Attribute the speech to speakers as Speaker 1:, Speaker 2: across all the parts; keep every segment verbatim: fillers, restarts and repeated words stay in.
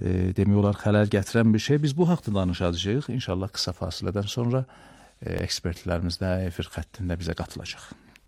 Speaker 1: e, demək olar xələl gətirən bir şey. Biz bu haqda danışacağıq. İnşallah qısa fasilədən sonra e, ekspertlərimiz də efir xəttində bizə qatılacaq.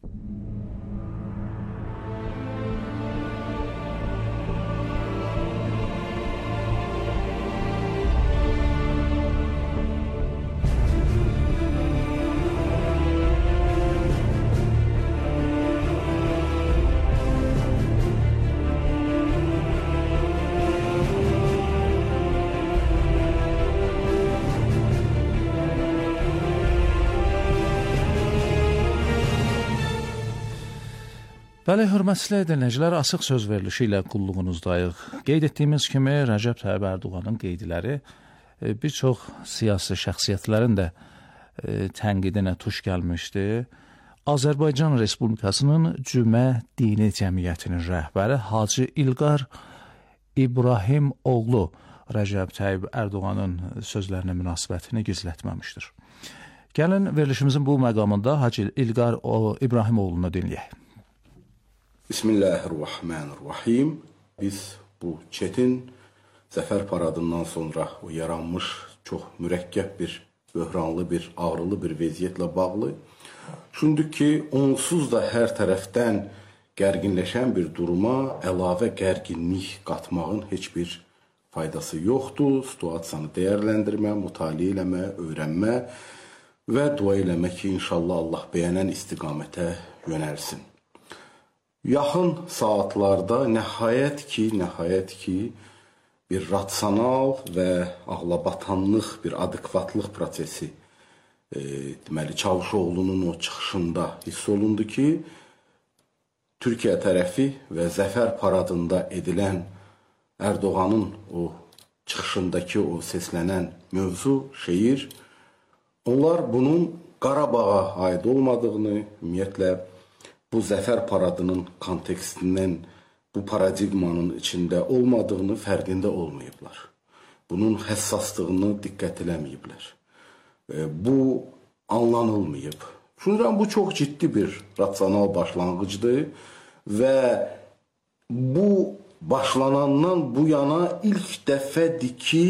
Speaker 1: Bəli, hörmətli dinləyicilər, Asıq söz verilişi ilə qulluğunuzdayıq. Qeyd etdiyimiz kimi, Rəcəb Tayyib Ərdoğanın qeydləri bir çox siyasi şəxsiyyətlərin də tənqidinə tuş gəlmişdi. Azərbaycan Respublikasının Cümə Dini Cəmiyyətinin rəhbəri Hacı İlqar İbrahim oğlu Rəcəb Tayyib Ərdoğanın sözlərinə münasibətini gizlətməmişdir. Gəlin verilişimizin bu məqamında Hacı İlqar İbrahim oğlunu dinləyək.
Speaker 2: Bismillahirrahmanirrahim. Biz bu çetin zəfər paradından sonra o yaranmış çox mürəkkəb bir, böhranlı bir, ağrılı bir vəziyyətlə bağlı düşündük ki, onsuz da hər tərəfdən gərginləşən bir duruma əlavə gərginlik qatmağın heç bir faydası yoxdur. Situasiyanı dəyərləndirmə, mütaliə eləmə, öyrənmə və dua eləmə ki, inşallah Allah bəyənən istiqamətə yönəlsin. Yaxın saatlarda nəhayət ki, nəhayət ki, bir rasional və ağlabatanlıq, bir adekvatlıq prosesi e, deməli, Çavuşoğlu'nun o çıxışında hiss olundu ki, Türkiyə tərəfi və zəfər paradında edilən Ərdoğanın o çıxışındakı o səslənən mövzu, şeir, onlar bunun Qarabağa aid olmadığını, ümumiyyətlə, bu zəfər paradının kontekstindən, bu paradigmanın içində olmadığını fərqində olmayıblar. Bunun həssaslığını diqqət eləməyiblər. E, bu anlanılmayıb. Çünki bu çox ciddi bir rasional başlanğıcdır və bu başlanandan bu yana ilk dəfədir ki,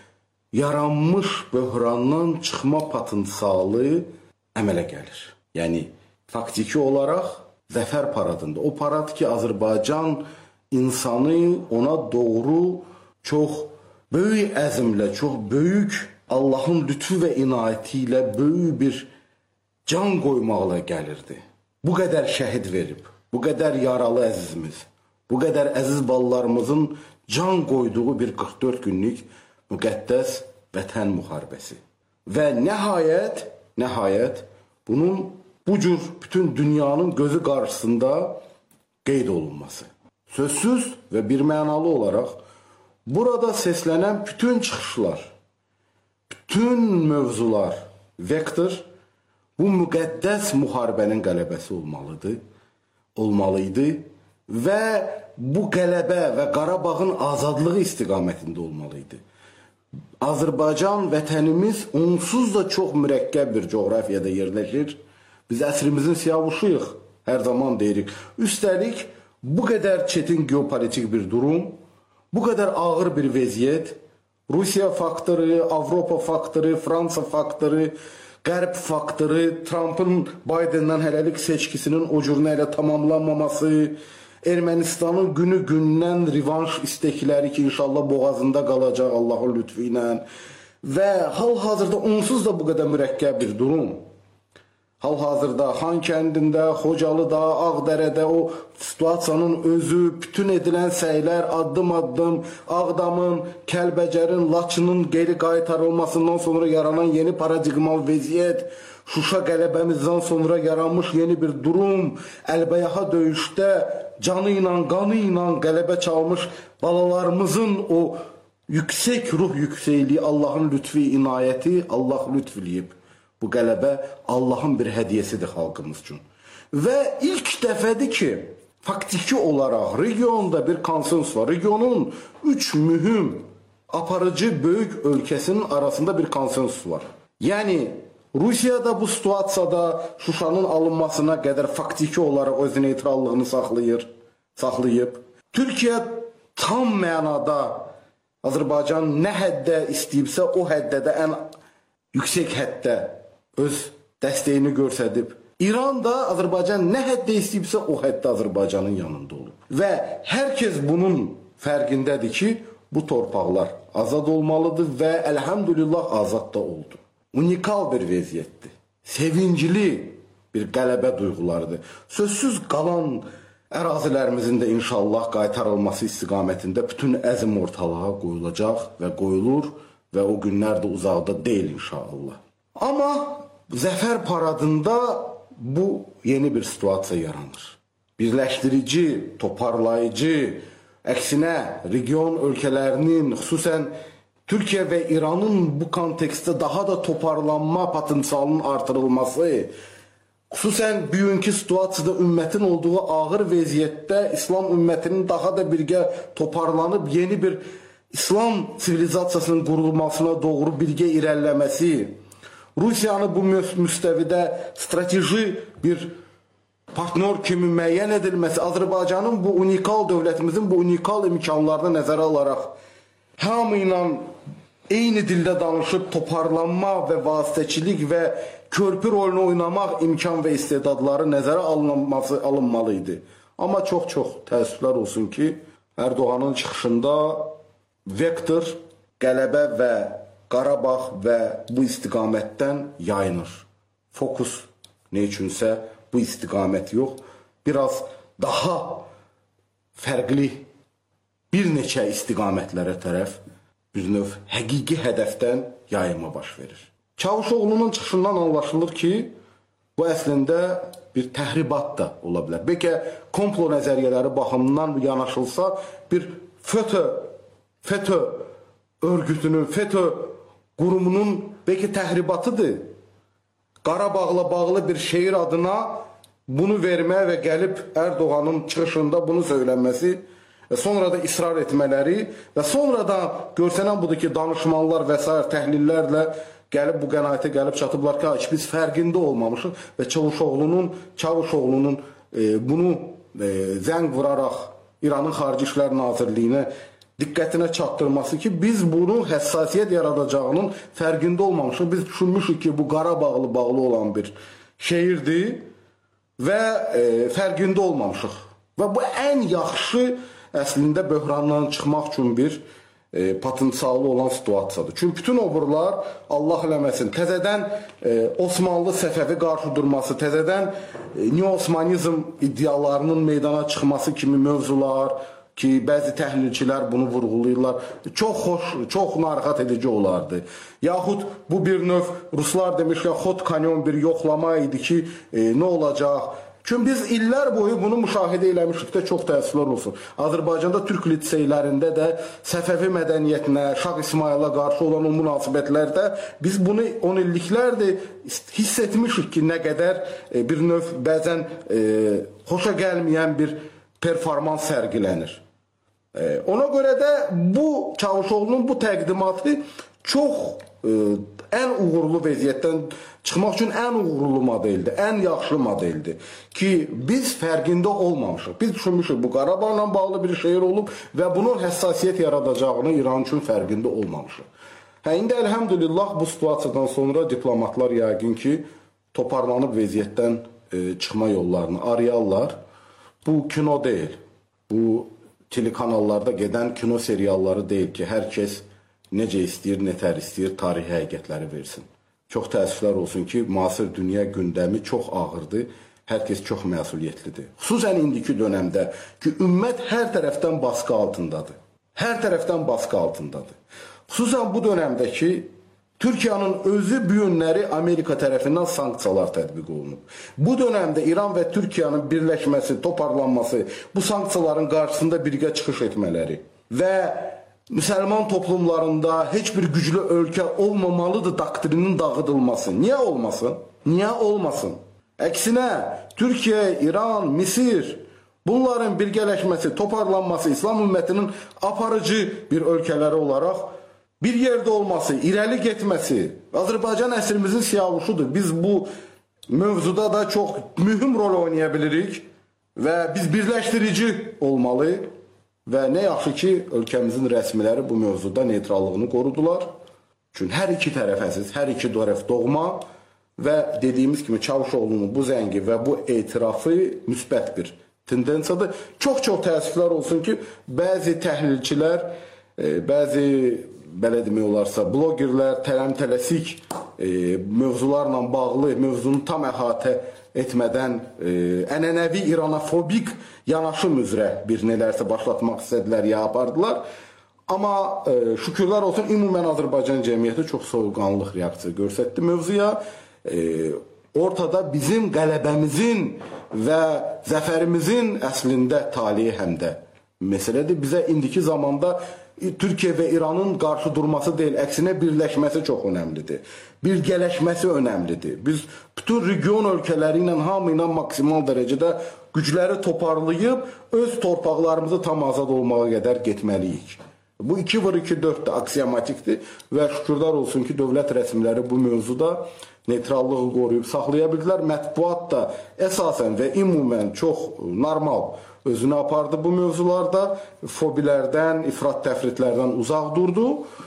Speaker 2: yaranmış böhrandan çıxma potensialı əmələ gəlir. Yəni, faktiki olaraq zəfər paradında. O parad ki, Azərbaycan insanı ona doğru çox böyük əzmlə, çox böyük Allahın lütfü və inayəti ilə böyük bir can qoymaqla gəlirdi. Bu qədər şəhid verib, bu qədər yaralı əzizimiz, bu qədər əziz balalarımızın can qoyduğu bir qırx dörd günlük müqəddəs vətən müharibəsi. Və nəhayət, nəhayət bunun bu cür bütün dünyanın gözü qarşısında qeyd olunması. Sözsüz və bir mənalı olaraq burada səslənən bütün çıxışlar, bütün mövzular, vektor bu müqəddəs müharibənin qələbəsi olmalıdır, olmalıydı və bu qələbə və Qarabağın azadlığı istiqamətində olmalıydı. Azərbaycan vətənimiz onsuz da çox mürəkkəb bir coğrafiyada yerləşir. Biz əsrimizin siyavuşuyuq, hər zaman deyirik. Üstəlik, bu qədər çetin geopolitik bir durum, bu qədər ağır bir vəziyyət, Rusiya faktoru, Avropa faktoru, Fransa faktoru, Qərb faktoru, Trump'ın Biden'dan hələlik seçkisinin o cürünə ilə tamamlanmaması, Ermənistanın günü gündən revanş istekləri ki, inşallah boğazında qalacaq Allahın lütfü ilə və hal-hazırda onsuz da bu qədər mürəkkəb bir durum. Hal-hazırda Xankəndində, Xocalıda, Ağdərədə o situasiyanın özü, bütün edilən səylər addım-addım Ağdamın, Kəlbəcərin, Laçının geri qaytarılmasından sonra yaranan yeni paradigmal vəziyyət, Şuşa qələbəmizdən sonra yaranmış yeni bir durum, əlbəyaxa döyüşdə canı ilə, qanı ilə qələbə çalmış balalarımızın o yüksək ruh yüksəkliyi, Allahın lütfi, inayəti, Allah lütfüləyib. Bu qələbə Allahın bir hədiyyəsidir xalqımız üçün. Və ilk dəfədir ki, faktiki olaraq regionda bir konsensus var. Regionun üç mühüm, aparıcı, böyük ölkəsinin arasında bir konsensus var. Yəni, Rusiyada bu situasiyada Şuşanın alınmasına qədər faktiki olaraq öz neytrallığını saxlayır, saxlayıb. Türkiyə tam mənada Azərbaycan nə həddə istəyibsə, o həddə də ən yüksək həddə öz dəstəyini göstərib. İran da Azərbaycan nə həddə istəyibsə, o həddə Azərbaycanın yanında olub. Və hər kəs bunun fərqindədir ki, bu torpaqlar azad olmalıdır və əlhəmdülillah azad da oldu. Unikal bir vəziyyətdir. Sevincli bir qələbə duyğularıdır. Sözsüz qalan ərazilərimizin də inşallah qaytarılması istiqamətində bütün əzm ortalığa qoyulacaq və qoyulur və o günlər də uzaqda deyil inşallah. Amma Zəfər paradında bu yeni bir situasiya yaranır. Birləşdirici, toparlayıcı, əksinə region ölkələrinin, xüsusən Türkiyə və İranın bu kontekstdə daha da toparlanma potensialının artırılması, xüsusən bugünkü situasiyada ümmətin olduğu ağır vəziyyətdə İslam ümmətinin daha da birgə toparlanıb yeni bir İslam sivilizasiyasının qurulmasına doğru birgə irəliləməsi, Rusiyanı bu müstəvidə strateji bir partner kimi müəyyən edilməsi, Azərbaycanın bu unikal dövlətimizin bu unikal imkanlarını nəzərə alaraq hamı ilə eyni dildə danışıb toparlanma və vasitəçilik və körpü rolunu oynamaq imkan və istedadları nəzərə alınması alınmalıydı. Amma çox-çox təəssüflər olsun ki, Ərdoğanın çıxışında vektor, qələbə və Qarabağ və bu istiqamətdən yayınır. Fokus nə üçünsə bu istiqamət yox, biraz daha fərqli bir neçə istiqamətlərə tərəf bir növ həqiqi hədəfdən yayılma baş verir. Çavuşoğlu'nun çıxışından anlaşılır ki, bu əslində bir təhribat da ola bilər. Bəlkə komplo nəzəriyyələri baxımından yanaşılsa, bir FETÖ, FETÖ örgütünün, FETÖ qurumunun bəlkə təhribatıdır. Qarabağla bağlı bir şeir adına bunu verməyə və gəlib Ərdoğanın çıxışında bunu söylənməsi, sonra da israr etmələri və sonra da görsənən budur ki, danışmanlar və s. təhlillərlə gəlib bu qənaətə gəlib çatıblar ki, biz fərqində olmamışıq və Çavuşoğlu'nun Çavuşoğlu'nun e, bunu e, zəng vuraraq İranın Xarici İşlər Nazirliyinə diqqətinə çatdırması ki, biz bunun həssasiyyət yaradacağının fərqində olmamışıq. Biz düşünmüşük ki, bu Qarabağlı bağlı olan bir şeirdir və e, fərqində olmamışıq. Və bu ən yaxşı əslində böhrandan çıxmaq üçün bir e, potensialı olan situasiyadır. Çünki bütün oburlar, Allah eləməsin, təzədən e, Osmanlı Səfəvi qarşı durması, təzədən e, neo-osmanizm iddialarının meydana çıxması kimi mövzular ki, bəzi təhlilçilər bunu vurğulayırlar, çox xoş, çox narahat edici olardı. Yaxud bu bir növ, Ruslar demişkən, xod kanyon bir yoxlama idi ki, e, nə olacaq? Çünki biz illər boyu bunu müşahidə eləmişik də çox təəssüflər olsun. Azərbaycanda Türk liseylərində də Səfəvi mədəniyyətinə, Şah İsmaila qarşı olan o münasibətlərdə biz bunu on illiklərdir hiss etmişik ki, nə qədər e, bir növ bəzən e, xoşa gəlməyən bir performans sərgilənir. E, ona görə də bu Çavuşoğlu'nun bu təqdimatı çox e, ən uğurlu vəziyyətdən çıxmaq üçün ən uğurlu modeldir, ən yaxşı modeldir ki, biz fərqində olmamışıq. Biz düşünmüşük, bu Qarabağla bağlı bir şeir olub və bunun həssasiyyət yaradacağını İran üçün fərqində olmamışıq. Hə, indi əlhəmdülillah bu situasiyadan sonra diplomatlar yəqin ki, toparlanıb vəziyyətdən e, çıxma yollarını arayarlar. Bu kino deyil, bu telekanallarda gedən kino serialları deyil ki, hər kəs necə istəyir, nətər istəyir, tarixi həqiqətləri versin. Çox təəssüflər olsun ki, müasir dünya gündəmi çox ağırdır, hər kəs çox məsuliyyətlidir. Xüsusən indiki dönəmdə ki, ümmət hər tərəfdən baskı altındadır. Hər tərəfdən baskı altındadır. Xüsusən bu dönəmdə ki, Türkiyənin özü bu günləri Amerika tərəfindən sanksiyalar tətbiq olunub. Bu dönəmdə İran və Türkiyənin birləşməsi, toparlanması, bu sanksiyaların qarşısında birgə çıxış etmələri və müsəlman toplumlarında heç bir güclü ölkə olmamalıdır doktrinin dağıdılması. Niyə olmasın? Niyə olmasın? Əksinə, Türkiyə, İran, Misir, bunların birgələşməsi, toparlanması, İslam ümmətinin aparıcı bir ölkələri olaraq bir yerdə olması, irəli getməsi, Azərbaycan əsrimizin siyavuşudur. Biz bu mövzuda da çox mühüm rol oynaya bilirik və biz birləşdirici olmalı və nə yaxşı ki, ölkəmizin rəsmiləri bu mövzuda neytrallığını qorudular. Çünki hər iki tərəf əziz, hər iki tərəf doğma və dediyimiz kimi Çavuşoğlu'nun bu zəngi və bu etirafı müsbət bir tendensiyadır. Çox-çox təəssüflər olsun ki, bəzi təhlilçilər, bəzi belə demək olarsa, blogerlər tələm-tələsik e, mövzularla bağlı, mövzunu tam əhatə etmədən e, ənənəvi İranofobik yanaşım üzrə bir nələrsə başlatmaq istədilər, ya apardılar. Amma e, şükürlər olsun, ümumən Azərbaycan cəmiyyəti çox soyuqqanlılıq reaksiya göstərdi mövzuya. E, ortada bizim qələbəmizin və zəfərimizin əslində talihi həm də məsələdir. Bizə indiki zamanda Türkiyə və İranın qarşı durması deyil, əksinə birləşməsi çox önəmlidir. Birgələşməsi önəmlidir. Biz bütün region ölkələri ilə, hamı ilə maksimal dərəcədə gücləri toparlayıb, öz torpaqlarımızı tam azad olmağa qədər getməliyik. Bu iki vur iki dörd də aksiyomatikdir və şükürlər olsun ki, dövlət rəsmiləri bu mövzuda neytrallığı qoruyub saxlaya bildilər. Mətbuat da əsasən və ümumən çox normal özünü apardı bu mövzularda, fobilərdən, ifrat təfritlərdən uzaq durdu.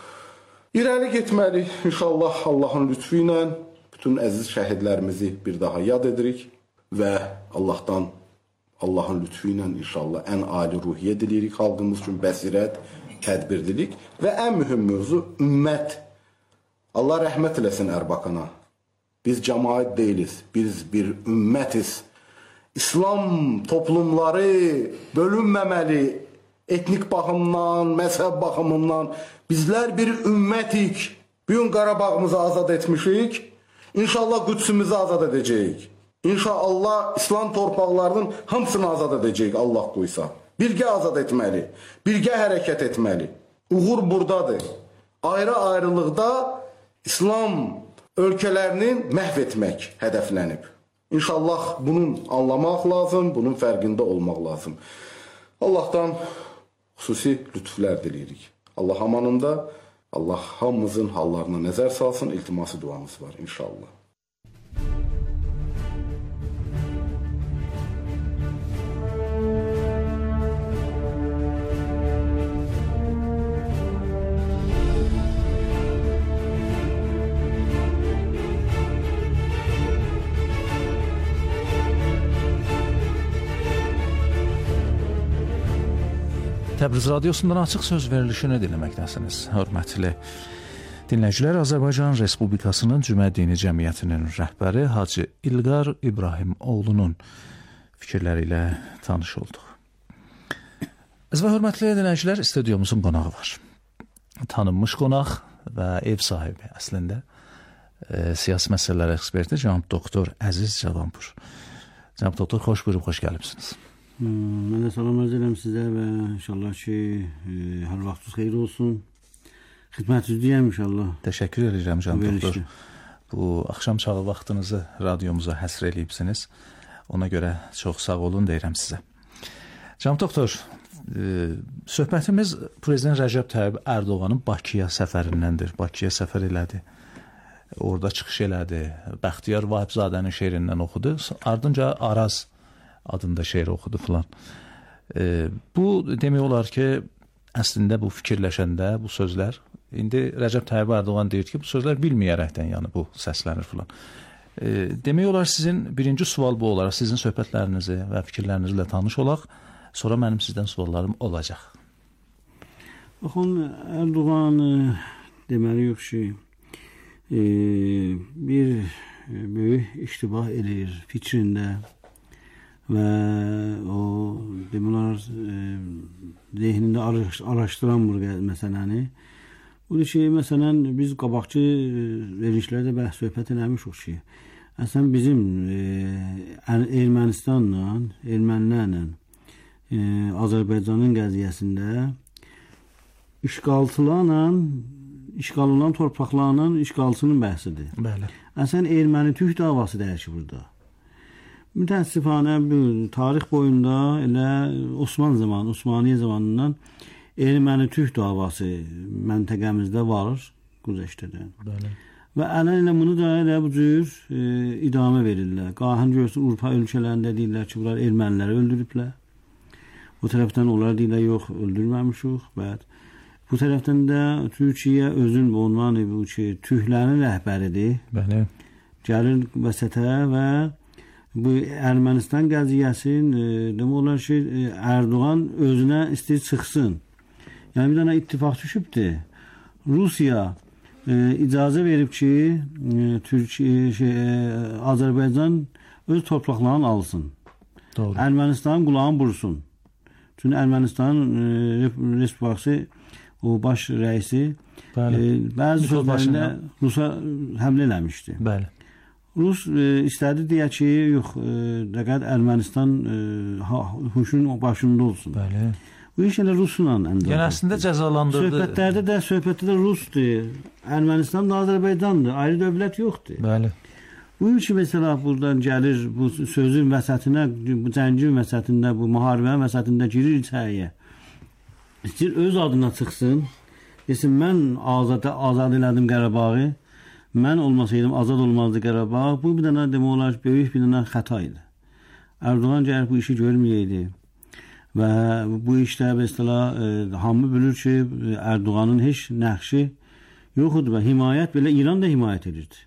Speaker 2: İrəli getməli, inşallah Allahın lütfü ilə bütün əziz şəhidlərimizi bir daha yad edirik və Allahdan, Allahın lütfü ilə inşallah ən ali ruhiyyə diləyirik xalqımız üçün, bəsirət, tədbirlilik və ən mühüm mövzu ümmət. Allah rəhmət eləsin Ərbaqana. Biz cəmaət deyilik, biz bir ümmətiz. İslam toplumları bölünməməli, etnik baxımdan, məzhəb baxımından. Bizlər bir ümmətik. Bugün Qarabağımızı azad etmişik. İnşallah Qüdsümüzü azad edəcəyik. İnşallah İslam torpaqlarının hamısını azad edəcəyik Allah qoysa. Birgə azad etməli, birgə hərəkət etməli. Uğur buradadır. Ayrı-ayrılıqda İslam ölkələrini məhv etmək hədəflənib. İnşallah bunun anlamaq lazım, bunun fərqində olmaq lazım. Allahdan xüsusi lütflər diləyirik. Allah amanında, Allah hamımızın hallarına nəzər salsın, iltiması duamız var inşallah.
Speaker 1: Təbriz Radiosundan açıq söz verilişini dinləməkdəsiniz. Hörmətli dinləyicilər, Azərbaycan Respublikasının Cümə Dini Cəmiyyətinin rəhbəri Hacı İlqar İbrahimoğlu'nun fikirləri ilə tanış olduq. Əziz və hörmətli dinləyicilər, studiomuzun qonağı var. Tanınmış qonaq və ev sahibi əslində e, siyasi məsələlər eksperti cənab doktor Əziz Cavanpur. Cənab doktor, xoş buyurub, xoş gəlibsiniz.
Speaker 3: Mən də salam arz edirəm sizə və inşallah ki, e, hər vaxtınız xeyir olsun. Xidmətinizdəyəm inşallah.
Speaker 1: Təşəkkür edirəm cənab doktor. Bu axşam çağı vaxtınızı radiomuza həsr eləyibsiniz. Ona görə çox sağ olun deyirəm sizə. Cənab doktor, e, söhbətimiz Prezident Rəcəb Tayyib Ərdoğanın Bakıya səfərindəndir. Bakıya səfər elədi. Orada çıxış elədi. Bəxtiyar Vahibzadənin şeirindən oxudu. Ardınca Araz adında şeir oxudu filan. E, bu demək olar ki, əslində bu fikirləşəndə bu sözlər, indi Rəcəb Tayyib Ərdoğan deyir ki, bu sözlər bilməyərəkdən yəni bu səslənir filan. E, demək olar sizin birinci sual bu olaraq sizin söhbətlərinizi və fikirlərinizlə tanış olaq, sonra mənim sizdən suallarım olacaq.
Speaker 3: Baxın, Ərdoğan e, deməli yox ki, e, bir e, böyük iştibah edir fikrində və o demələr e, zehnində araş, araşdıran bu məsələni. Budur ki, məsələn, biz qabaqçı verilişlərdə bəhs söhbət eləmişik ki, əslən bizim e, Ermənistanla, ermənilərlə e, Azərbaycanın qəziyyəsində işğalçılarla, işğal olan torpaqlarla işğalçının bəhsidir.
Speaker 1: Bəli.
Speaker 3: Əslən, erməni-türk davası deyir ki, burada. Mütəəssifanə bu tarix boyunda elə Osman zamanı, Osmaniyyə zamanından erməni-türk davası məntəqəmizdə var, Quzeştədə. Bəli. Və əllə bunu da elə bu cür e, idamə verirlər. Qahın görsün, Urfa ölkələrində deyirlər ki, bunlar erməniləri öldürüblər. O tərəfdən onlar deyirlər, yox, öldürməmişik. Bəd. Bu tərəfdən də Türkiyə özün bu unvan bu ki, tühlərin rəhbəridir.
Speaker 1: Bəli.
Speaker 3: Gəlir vəsətə və bu Ermənistan qəziyyəsinin e, demək olar ki, e, Erdoğan özünə istəyir çıxsın. Yəni bir dənə ittifaq düşübdür. Rusiya e, icazə verib ki, e, Türkiyə şey, e, Azərbaycan öz torpaqlarını alsın.
Speaker 1: Doğru.
Speaker 3: Ermənistanın qulağını bursun. Çünki Ermənistanın e, Respublikası o baş rəisi e, bəzi sözlərində Rusa həmlə eləmişdi.
Speaker 1: Bəli.
Speaker 3: Rus e, istədi deyə ki, yox, e, dəqiq Ermənistan e, huşun başında olsun.
Speaker 1: Bəli.
Speaker 3: Bu iş elə Rusla əmdə.
Speaker 1: Yəni əslində cəzalandırdı.
Speaker 3: Söhbətlərdə də söhbətdə də Rusdur. Ermənistan da Azərbaycandır. Ayrı dövlət yoxdur.
Speaker 1: Bəli.
Speaker 3: Bu üçün mesela buradan gəlir bu sözün vəsətinə, bu cəngin vəsətində, bu müharibənin vəsətində girir içəriyə. İstir öz adına çıxsın. Desin mən azad azad elədim Qərabağı. Mən olmasaydım azad olmazdı Qarabağ. Bu bir dənə demək olar böyük bir dənə xəta idi. Erdoğan gəlir bu işi görməyəydi. Və bu işdə mesela e, hamı bilir ki, Erdoğanın heç nəqşi yox idi və himayət belə İran da himayət edirdi.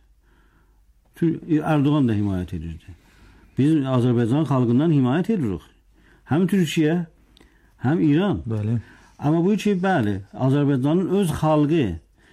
Speaker 3: Erdoğan da himayət edirdi. Biz Azərbaycan xalqından himayət edirik. Həm Türkiyə, həm İran.
Speaker 1: Bəli.
Speaker 3: Amma bu ki, bəli, Azərbaycanın öz xalqı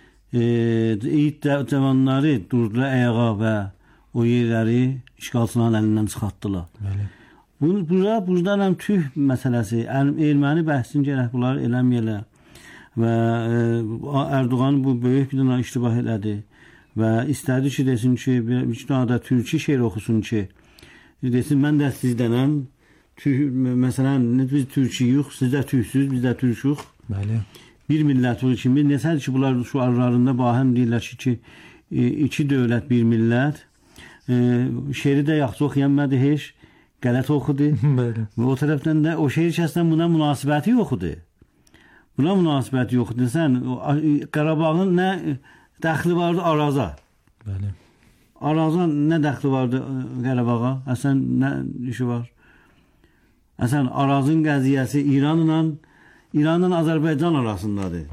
Speaker 3: eğit cavanları durdular ayağa və o yerləri işğalçıların əlindən çıxartdılar.
Speaker 1: Bəli.
Speaker 3: Burada, buradan həm tüh məsələsi, erməni bəhsin gərək bunları eləməyələr və Erdoğan bu böyük bir dənə iştibah elədi. Və istədi ki, desin ki, bir dənə də türkçü şeir oxusun ki, desin, mən də sizdənəm, məsələn, biz türkçüyük, siz də türksüz, biz də türküyük.
Speaker 1: Bəli.
Speaker 3: Bir millət olur ki, nəsədir ki, bunlar şu aralarında bahəm deyirlər ki, ki, iki dövlət, bir millət, e, şeiri də yaxşı oxuyanmədi heç, qələt oxudu.
Speaker 1: Bəli. Və
Speaker 3: o tərəfdən də o şeir kəsdən buna münasibəti yoxudur. Buna münasibəti yoxudur. Sən, Qarabağın nə dəxli vardı Araza.
Speaker 1: Bəli.
Speaker 3: Araza nə dəxli vardı Qarabağa? Əsən nə işi var? Əsən Arazın qəziyyəsi İranla İranla Azərbaycan arasındadır.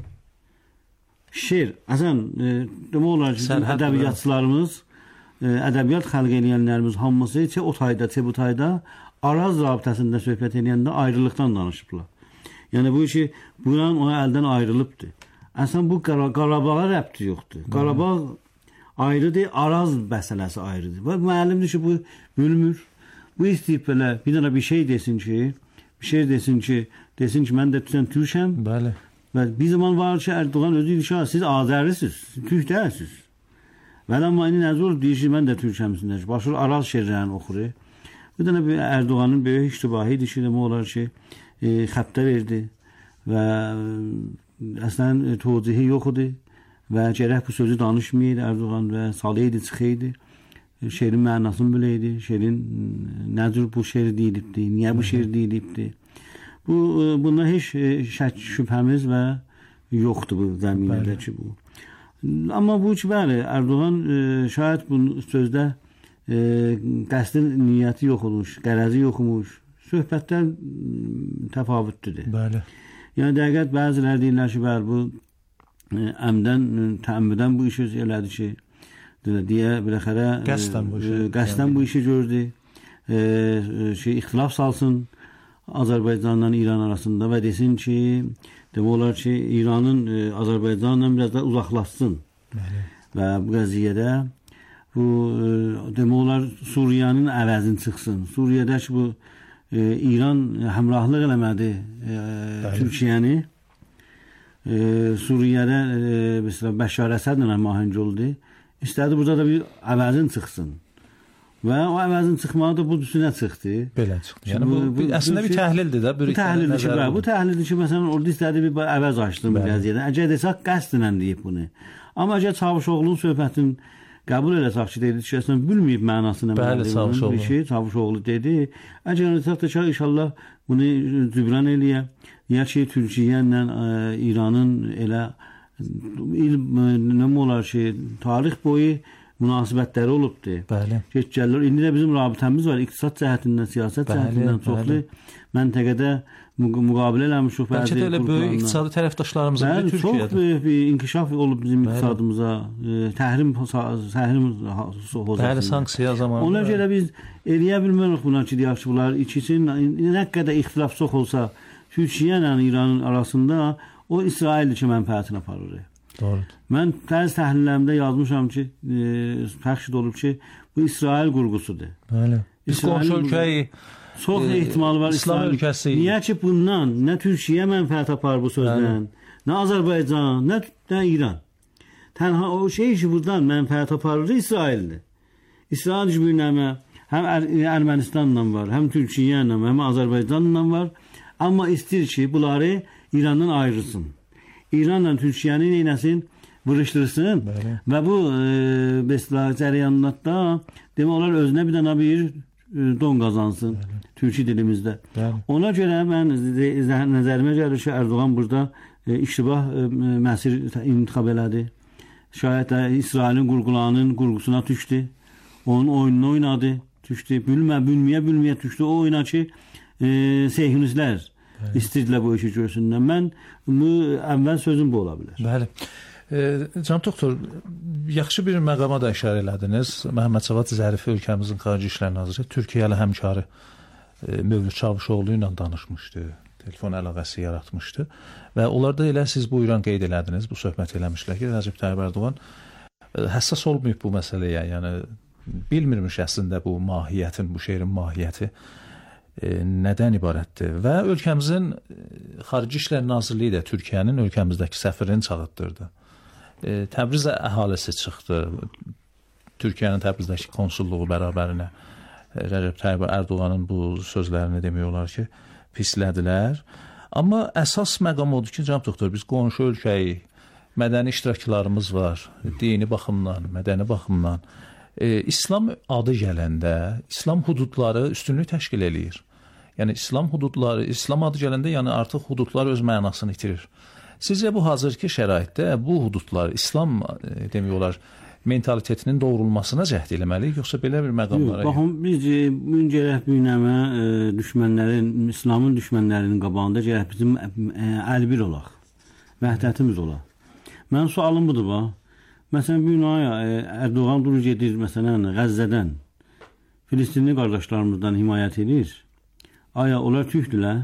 Speaker 3: Şeir, əsən e, demək olar ki, ədəbiyyatçılarımız, e, ədəbiyyat xəlq eləyənlərimiz hamısı çə o tayda, çə bu tayda Araz rabitəsində söhbət eləyəndə ayrılıqdan danışıblar. Yəni bu işi buran ona əldən ayrılıbdır. Əslən bu Qarabağa rəbti yoxdur. Qarabağ ayrıdır, Araz məsələsi ayrıdır. Və müəllimdir ki, bu bölmür. Bu istəyib belə bir dənə bir şey desin ki, bir şey desin ki, desin ki, mən də sən türkəm.
Speaker 1: Bəli.
Speaker 3: Və bir zaman var ki, Erdoğan özü deyir ki, siz Azərisiniz, türk deyilsiniz. Və amma indi nəzər olur, deyir ki, mən də türkəmsiniz. Başır Araz şeirlərini oxur. Bir dənə bir Erdoğanın böyük iştibahı idi ki, demək olar ki, e, xəbdə verdi və əslən tövcihi yox idi və gərək bu sözü danışmayaydı Erdoğan və salıydı, çıxıydı. Şeirin mənasını biləydi, şeirin nədir bu şeir deyilibdi, niyə bu şeir deyilibdi. Bu, buna heç şək şübhəmiz və yoxdur bu zəminədə ki bu. Amma bu ki, bəli, Erdoğan e, şayət bu sözdə e, qəsdin niyyəti yox olmuş, qərəzi yox olmuş, söhbətlər təfavüddüdür. Bəli. Yəni dəqiqət bəziləri deyirlər ki, bəli, bu e, əmdən, təəmmüdən bu işi elədi ki, deyə biləxərə
Speaker 1: qəsdən bu işi,
Speaker 3: e, qəsdən bu işi gördü, e, şey, ixtilaf salsın Azərbaycanla İran arasında və desin ki, demək olar ki, İranın e, Azərbaycanla biraz da uzaqlaşsın. Bəli. Və bu qəziyyədə bu e, demək olar Suriyanın əvəzin çıxsın. Suriyədə ki, bu e, İran həmrahlıq eləmədi e, Türkiyəni. E, Suriyədə e, mesela Bəşar Əsədlə mahəng oldu. İstədi burada da bir əvəzin çıxsın. Və o əvəzin çıxmağı da bu üstünə çıxdı.
Speaker 1: Belə çıxdı. Yəni bu, bu əslində bir təhlildir də.
Speaker 3: Bu təhlildir ki, bu, bu təhlildir ki, məsələn, orada istədi bir əvəz açdı bu qəziyyədə. Əgər desək, qəsdlə deyib bunu. Amma əgər Çavuşoğlu'nun söhbətini qəbul eləsək ki, dedi ki, əslən, bilməyib mənasını.
Speaker 1: Bəli, Çavuşoğlu.
Speaker 3: Bir şey, Çavuşoğlu dedi. Əgər desək ki, inşallah bunu cübran eləyə. Ya ki, Türkiyə ilə İranın elə il, nə olar ki, tarix boyu münasibətləri olubdu.
Speaker 1: Bəli.
Speaker 3: Keçəcəklər. İndi də bizim rabitəmiz var. İqtisad cəhətindən, siyasət cəhətindən çoxlu məntəqədə müqabilə eləmişik.
Speaker 1: Bəlkə də elə böyük iqtisadi tərəfdaşlarımız var Türkiyədə.
Speaker 3: Çox böyük bir inkişaf olub bizim iqtisadımıza. Təhrim təhrim hozasında.
Speaker 1: Bəli, sanksiya zamanı.
Speaker 3: Ona görə biz eləyə bilmirik buna ki, yaxşı bunlar ikisinin nə qədər ixtilaf çox olsa, Türkiyə ilə İranın arasında o İsrail üçün mənfəətini aparır.
Speaker 1: Doğrudur.
Speaker 3: Mən tərs təhlillərimdə yazmışam ki, təxşid olub ki, bu İsrail qurğusudur.
Speaker 1: Bəli. Biz qonşu ölkəyi
Speaker 3: çox e, ehtimalı var
Speaker 1: İslam ölkəsi.
Speaker 3: Niyə ki bundan nə Türkiyə mənfəət apar bu sözdən, nə Azərbaycan, nə, nə İran. Tənha o şey ki buradan mənfəət aparır İsraildir. İsrail cübünəmə həm Ər Ermənistanla var, həm Türkiyə ilə, həm Azərbaycanla var. Amma istir ki bunları İrandan ayrılsın. İranla Türkiyəni neynəsin? Vırışdırsın. Bəli. Və bu e, besla cərəyanatda demək olar özünə bir dənə bir e, don qazansın. Bəli. Türkçe dilimizdə. Bəli. Ona görə mən nəzərimə gəlir ki, Erdoğan burada e, iştibah e, məsir intiqab elədi. Şayət də İsrailin qurğularının qurğusuna düşdü. Onun oyununu oynadı. Düşdü. Bülmə, bülməyə, bülməyə düşdü. O oyuna ki e, seyhunistlər İstirdilər bu işi görsünlər. Mən bu əvvəl sözüm bu ola bilər.
Speaker 1: Bəli. E, Can doktor, yaxşı bir məqama da işarə elədiniz. Məhəmməd Cavad Zərifi ölkəmizin xarici İşlər naziri Türkiyəli həmkarı e, Mövlüd Çavuşoğlu ilə danışmışdı. Telefon əlaqəsi yaratmışdı və onlar da elə siz bu İran qeyd elədiniz, bu söhbət eləmişlər ki, Rəcəb Tayyib Erdoğan e, həssas olmayıb bu məsələyə. Yəni bilmirmiş əslində bu mahiyyətin, bu şeirin mahiyyəti E, nədən ibarətdir və ölkəmizin Xarici İşlər Nazirliyi də Türkiyənin ölkəmizdəki səfirini çağırtdırdı. E, Təbriz əhalisi çıxdı. Türkiyənin Təbrizdəki konsulluğu bərabərinə e, Rəcəb Tayyib Erdoğanın bu sözlərini demək olar ki, pislədilər. Amma əsas məqam odur ki, cənab doktor, biz qonşu ölkəyi, mədəni iştirakçılarımız var, dini baxımdan, mədəni baxımdan. E, İslam adı gələndə İslam hududları üstünlük təşkil eləyir. Yəni İslam hududları, İslam adı gələndə yəni artıq hududlar öz mənasını itirir. Sizcə bu hazırki şəraitdə bu hududlar İslam e, demək olar mentalitetinin doğrulmasına cəhd eləməli, yoxsa belə bir məqamlara?
Speaker 3: Yox, baxın biz bu gərək büyünəmə e, düşmənlərin, İslamın düşmənlərinin qabağında gərək bizim e, əlbir olaq. Vəhdətimiz olaq. Mənim sualım budur bax. Məsələn, bu gün Erdoğan durur gedir, məsələn, Qəzzədən Filistinli qardaşlarımızdan himayət edir. Aya, onlar türkdülər?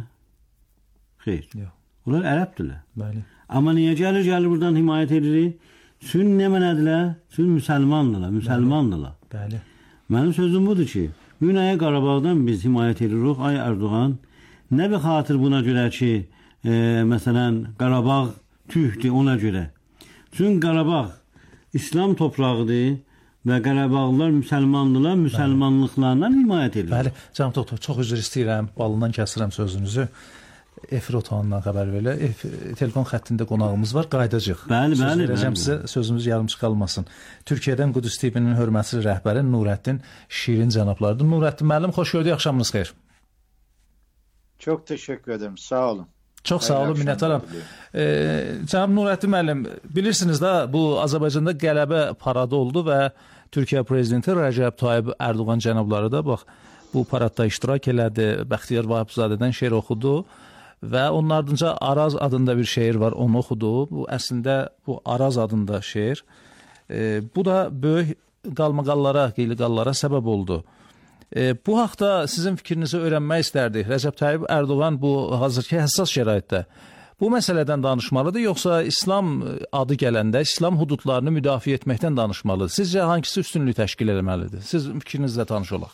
Speaker 3: Xeyr. Yox. Onlar ərəbdülər. Bəli. Amma niyə gəlir, gəlir buradan himayət edir? Sün nə mənədilər? Sün müsəlmandırlar, müsəlmandırlar. Bəli. Mənim sözüm budur ki, bu gün aya Qarabağdan biz himayət edirik, ay Erdoğan, nə bir xatır buna görə ki, e, məsələn, Qarabağ türkdür ona görə. Çünki Qarabağ İslam toprağıdır və Qarabağlılar müsəlmandırlar, müsəlmanlıqlarından himayət edir.
Speaker 1: Bəli, cənab doktor, çox üzr istəyirəm, balından kəsirəm sözünüzü. Efir otağından xəbər verlə. Telefon xəttində qonağımız var, qaydacıq.
Speaker 3: Bəli, bəli.
Speaker 1: Verəcəm sizə, sözümüz yarımçıq qalmasın. Türkiyədən Qudüs T V-nin hörmətli rəhbəri Nurəddin Şirin cənablarıdır. Nurəddin müəllim, xoş gördük, axşamınız xeyir.
Speaker 4: Çox təşəkkür ederim, sağ olun.
Speaker 1: Çox sağ olun, minnətdaram. E, Cənab Nurəddin müəllim, bilirsiniz də bu Azərbaycanda qələbə paradı oldu və Türkiyə prezidenti Rəcəb Tayyib Erdoğan cənabları da bax bu paradda iştirak elədi. Bəxtiyar Vahibzadədən şeir oxudu və onun ardınca Araz adında bir şeir var, onu oxudu. Bu əslində bu Araz adında şeir. E, bu da böyük qalmaqallara, qeyliqallara səbəb oldu. E, bu haqda sizin fikrinizi öyrənmək istərdik. Rəcəb Tayyib Erdoğan bu hazırki həssas şəraitdə bu məsələdən danışmalıdır, yoxsa İslam adı gələndə İslam hududlarını müdafiə etməkdən danışmalıdır? Sizcə hangisi üstünlük təşkil etməlidir? Siz fikrinizlə tanış olaq.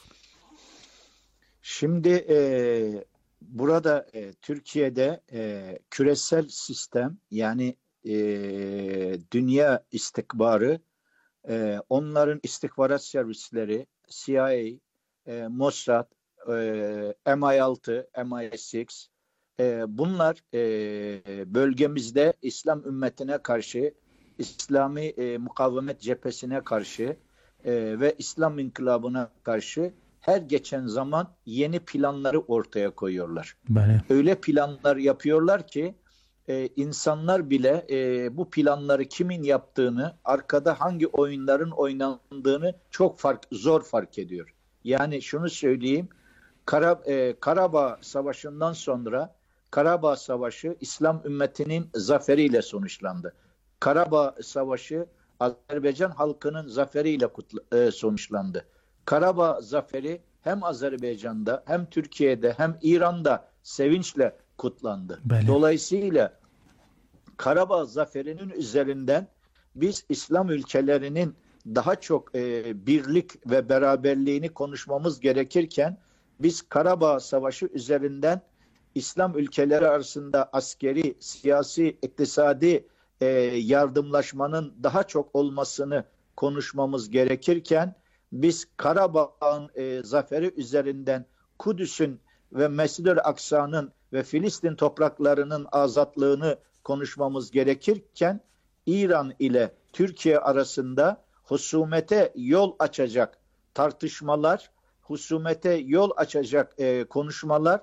Speaker 4: Şimdi e, burada e, Türkiye'de e, küresel sistem yani e, dünya istikbarı, e, onların istihbarat servisleri, C I A, E, Mossad, e, M I altı, M I altı, e, bunlar e, bölgemizde İslam ümmetine karşı, İslami e, mukavemet cephesine karşı e, ve İslam inkılabına karşı her geçen zaman yeni planları ortaya koyuyorlar. Böyle. Öyle planlar yapıyorlar ki e, insanlar bile e, bu planları kimin yaptığını, arkada hangi oyunların oynandığını çok fark, zor fark ediyor. Yani şunu söyleyeyim, Kara, e, Karabağ Savaşı'ndan sonra Karabağ Savaşı İslam ümmetinin zaferiyle sonuçlandı. Karabağ Savaşı Azerbaycan halkının zaferiyle kutla, e, sonuçlandı. Karabağ zaferi hem Azerbaycan'da hem Türkiye'de hem İran'da sevinçle kutlandı.
Speaker 1: Bəli.
Speaker 4: Dolayısıyla Karabağ zaferinin üzerinden biz İslam ülkelerinin daha çok e, birlik ve beraberliğini konuşmamız gerekirken biz Karabağ Savaşı üzerinden İslam ülkeleri arasında askeri, siyasi, iktisadi e, yardımlaşmanın daha çok olmasını konuşmamız gerekirken biz Karabağ'ın e, zaferi üzerinden Kudüs'ün ve Mescid-i Aksa'nın ve Filistin topraklarının azatlığını konuşmamız gerekirken İran ile Türkiye arasında husumete yol açacak tartışmalar, husumete yol açacak e, konuşmalar,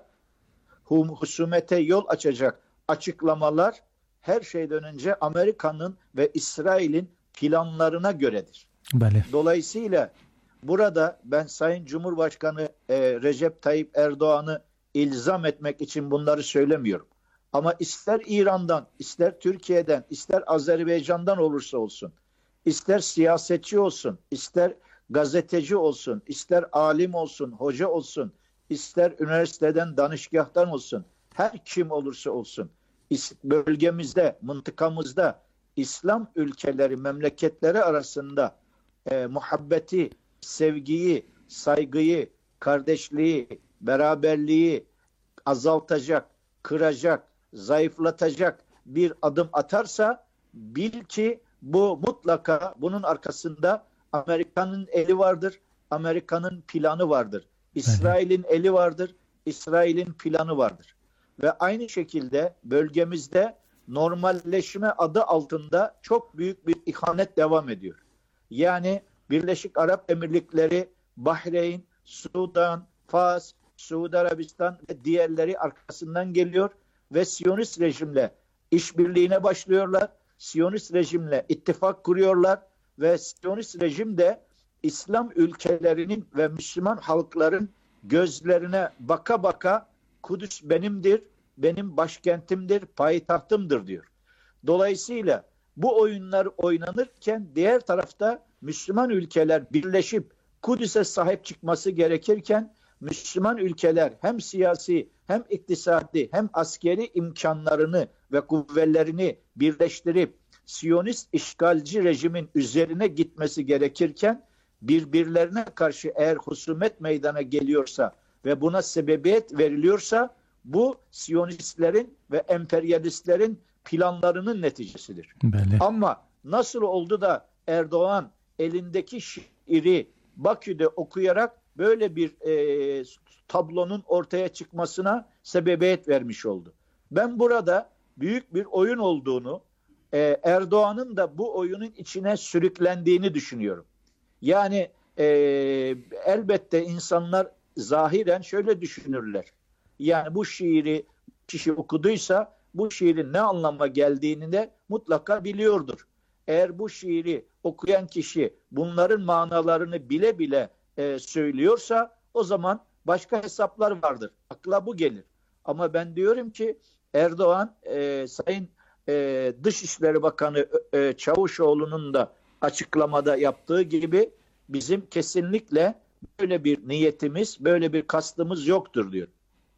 Speaker 4: husumete yol açacak açıklamalar her şeyden önce Amerika'nın ve İsrail'in planlarına göredir.
Speaker 1: Bəli.
Speaker 4: Dolayısıyla burada ben Sayın Cumhurbaşkanı e, Recep Tayyip Erdoğan'ı ilzam etmek için bunları söylemiyorum. Ama ister İran'dan, ister Türkiye'den, ister Azerbaycan'dan olursa olsun, ister siyasetçi olsun, ister gazeteci olsun, ister alim olsun, hoca olsun, ister üniversiteden, danışgahtan olsun, her kim olursa olsun, bölgemizde, mıntıkamızda İslam ülkeleri, memleketleri arasında e, muhabbeti, sevgiyi, saygıyı, kardeşliği, beraberliği azaltacak, kıracak, zayıflatacak bir adım atarsa bil ki bu mutlaka bunun arkasında Amerika'nın eli vardır, Amerika'nın planı vardır. İsrail'in eli vardır, İsrail'in planı vardır. Ve aynı şekilde bölgemizde normalleşme adı altında çok büyük bir ihanet devam ediyor. Yani Birleşik Arap Emirlikleri, Bahreyn, Sudan, Fas, Suudi Arabistan ve diğerleri arkasından geliyor ve Siyonist rejimle işbirliğine başlıyorlar. Siyonist rejimle ittifak kuruyorlar ve Siyonist rejim de İslam ülkelerinin ve Müslüman halkların gözlerine baka baka Kudüs benimdir, benim başkentimdir, payitahtımdır diyor. Dolayısıyla bu oyunlar oynanırken diğer tarafta Müslüman ülkeler birleşip Kudüs'e sahip çıkması gerekirken Müslüman ülkeler hem siyasi hem iktisadi hem askeri imkanlarını ve kuvvetlerini birleştirip Siyonist işgalci rejimin üzerine gitmesi gerekirken birbirlerine karşı eğer husumet meydana geliyorsa ve buna sebebiyet veriliyorsa bu Siyonistlerin ve emperyalistlerin planlarının neticesidir.
Speaker 1: Bəli.
Speaker 4: Ama nasıl oldu da Erdoğan elindeki şiiri Bakü'de okuyarak böyle bir e, tablonun ortaya çıkmasına sebebiyet vermiş oldu. Ben burada büyük bir oyun olduğunu, e, Erdoğan'ın da bu oyunun içine sürüklendiğini düşünüyorum. Yani e, elbette insanlar zahiren şöyle düşünürler. Yani bu şiiri kişi okuduysa bu şiirin ne anlama geldiğini de mutlaka biliyordur. Eğer bu şiiri okuyan kişi bunların manalarını bile bile e, söylüyorsa o zaman başka hesaplar vardır. Akla bu gelir. Ama ben diyorum ki Erdoğan e, Sayın e, Dışişleri Bakanı e, Çavuşoğlu'nun da açıklamada yaptığı gibi bizim kesinlikle böyle bir niyetimiz, böyle bir kastımız yoktur diyor.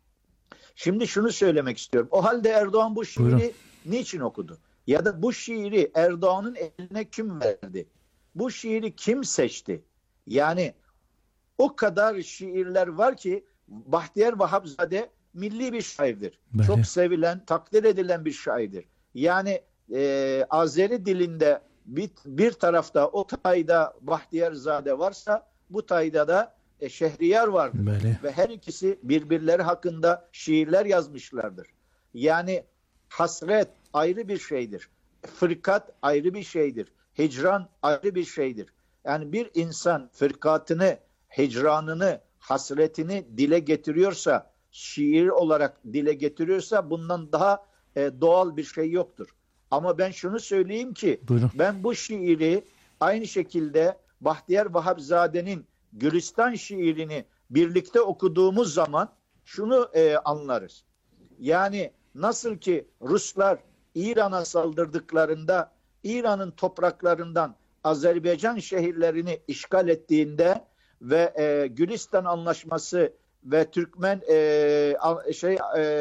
Speaker 4: Şimdi şunu söylemek istiyorum. O halde Erdoğan bu şiiri Buyurun. niçin okudu? Ya da bu şiiri Erdoğan'ın eline kim verdi? Bu şiiri kim seçti? Yani o kadar şiirler var ki Bahtiyar Vahapzade milli bir şairdir. Böyle. Çok sevilen, takdir edilen bir şairdir. Yani e, Azeri dilinde bir, bir tarafta o tayda Bahtiyarzade varsa bu tayda da e, Şehriyar vardır. Böyle. Ve her ikisi birbirleri hakkında şiirler yazmışlardır. Yani hasret ayrı bir şeydir. Fırkat ayrı bir şeydir. Hicran ayrı bir şeydir. Yani bir insan fırkatını, hicranını, hasretini dile getiriyorsa, şiir olarak dile getiriyorsa bundan daha e, doğal bir şey yoktur. Ama ben şunu söyleyeyim ki
Speaker 1: Buyurun.
Speaker 4: ben bu şiiri aynı şekilde Bahtiyar Vahapzade'nin Gülistan şiirini birlikte okuduğumuz zaman şunu e, anlarız. Yani nasıl ki Ruslar İran'a saldırdıklarında İran'ın topraklarından Azerbaycan şehirlerini işgal ettiğinde ve e, Gülistan Anlaşması ve Türkmen e, şey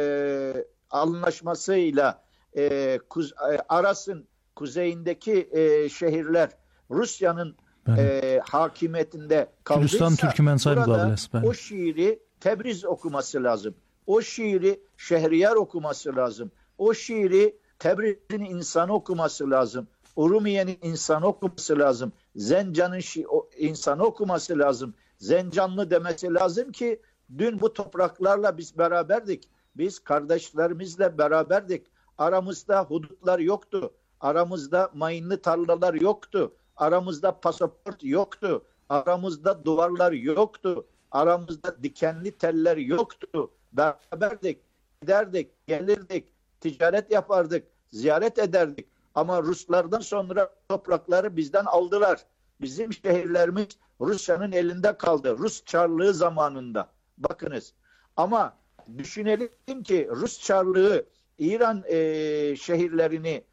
Speaker 4: e, anlaşmasıyla e, Kuz, e, Aras'ın kuzeyindeki e, şehirler Rusya'nın e, hakimiyetinde kaldıysa burada o şiiri Tebriz okuması lazım. O şiiri Şehriyar okuması lazım. O şiiri Tebriz'in insanı okuması lazım. Urumiye'nin insanı okuması lazım. Zencan'ın şi- o, insanı okuması lazım. Zencanlı demesi lazım ki dün bu topraklarla biz beraberdik. Biz kardeşlerimizle beraberdik. Aramızda hudutlar yoktu. Aramızda mayınlı tarlalar yoktu. Aramızda pasaport yoktu. Aramızda duvarlar yoktu. Aramızda dikenli teller yoktu. Beraberdik, giderdik, gelirdik, ticaret yapardık, ziyaret ederdik. Ama Ruslardan sonra toprakları bizden aldılar. Bizim şehirlerimiz Rusya'nın elinde kaldı. Rus Çarlığı zamanında. Bakınız. Ama düşünelim ki Rus Çarlığı İran e, şehirlerini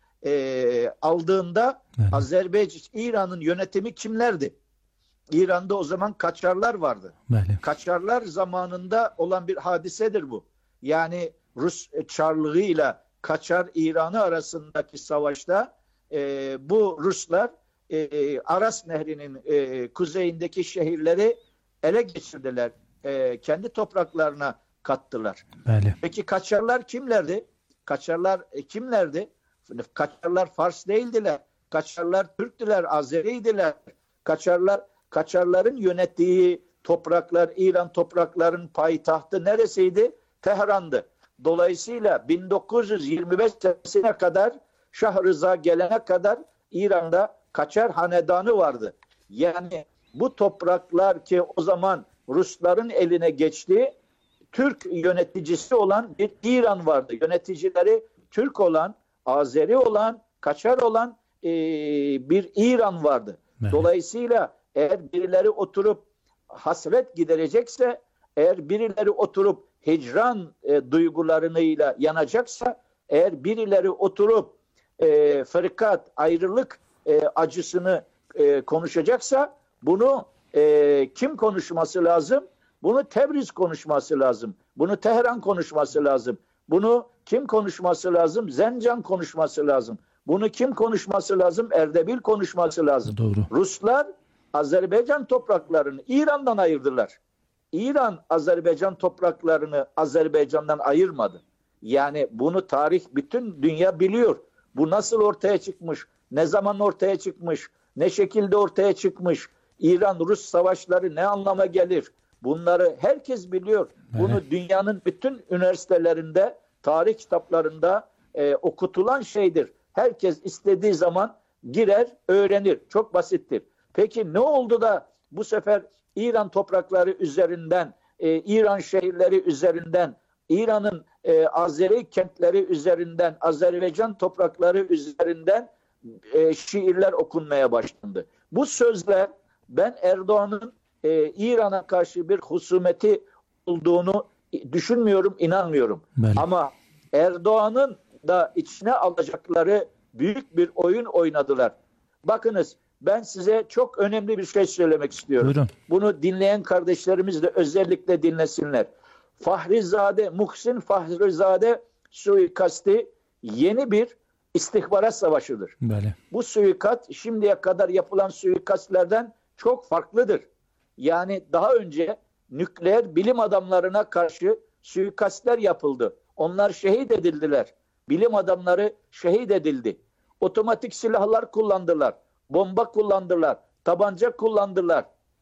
Speaker 4: e, aldığında evet. Azerbaycan, İran'ın yönetimi kimlerdi? İran'da o zaman Kaçarlar vardı. Evet. Kaçarlar zamanında olan bir hadisedir bu. Yani Rus Çarlığı ile Kaçar İran'ı arasındaki savaşta e, bu Ruslar e, Aras Nehri'nin e, kuzeyindeki şehirleri ele geçirdiler. E, kendi topraklarına kattılar. Böyle. Peki Kaçarlar kimlerdi? Kaçarlar e, kimlerdi? Kaçarlar Fars değildiler. Kaçarlar Türktüler, Azeriydiler. Kaçarlar Kaçarların yönettiği topraklar, İran topraklarının payitahtı neresiydi? Tehran'dı. Dolayısıyla bin dokuz yüz yirmi beş senesine kadar Şah Rıza gelene kadar İran'da Kaçar hanedanı vardı. Yani bu topraklar ki o zaman Rusların eline geçti, Türk yöneticisi olan bir İran vardı. Yöneticileri Türk olan, Azeri olan, Kaçar olan e, bir İran vardı. Evet. Dolayısıyla eğer birileri oturup hasret giderecekse, eğer birileri oturup hicran e, duygularıyla yanacaksa, eğer birileri oturup e, fırkat, ayrılık e, acısını e, konuşacaksa bunu e, kim konuşması lazım? Bunu Tebriz konuşması lazım. Bunu Tehran konuşması lazım. Bunu kim konuşması lazım? Zencan konuşması lazım. Bunu kim konuşması lazım? Erdebil konuşması lazım. Doğru. Ruslar Azerbaycan topraklarını İran'dan ayırdılar. İran Azerbaycan topraklarını Azerbaycan'dan ayırmadı. Yani bunu tarih bütün dünya biliyor. Bu nasıl ortaya çıkmış? Ne zaman ortaya çıkmış? Ne şekilde ortaya çıkmış? İran-Rus savaşları ne anlama gelir? Bunları herkes biliyor. Bunu evet. Dünyanın bütün üniversitelerinde, tarih kitaplarında e, okutulan şeydir. Herkes istediği zaman girer, öğrenir. Çok basittir. Peki ne oldu da bu sefer İran toprakları üzerinden, e, İran şehirleri üzerinden, İran'ın e, Azeri kentleri üzerinden, Azerbaycan toprakları üzerinden e, şiirler okunmaya başlandı. Bu sözler ben Erdoğan'ın e, İran'a karşı bir husumeti olduğunu düşünmüyorum, inanmıyorum. Ben... Ama Erdoğan'ın da içine alacakları büyük bir oyun oynadılar. Bakınız, ben size çok önemli bir şey söylemek istiyorum. Buyurun. Bunu dinleyen kardeşlerimiz de özellikle dinlesinler. Fahrizade, Muhsin Fahrizade suikasti yeni bir istihbarat savaşıdır. Böyle. Bu suikat şimdiye kadar yapılan suikastlerden çok farklıdır. Yani daha önce nükleer bilim adamlarına karşı suikastler yapıldı. Onlar şehit edildiler. Bilim adamları şehit edildi. Otomatik silahlar kullandılar. Bomba kullandılar. Tabanca kullandılar.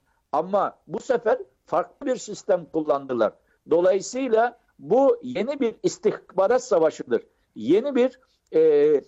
Speaker 4: Ama bu sefer farklı bir sistem kullandılar. Dolayısıyla bu yeni bir istihbarat savaşıdır. Yeni bir e,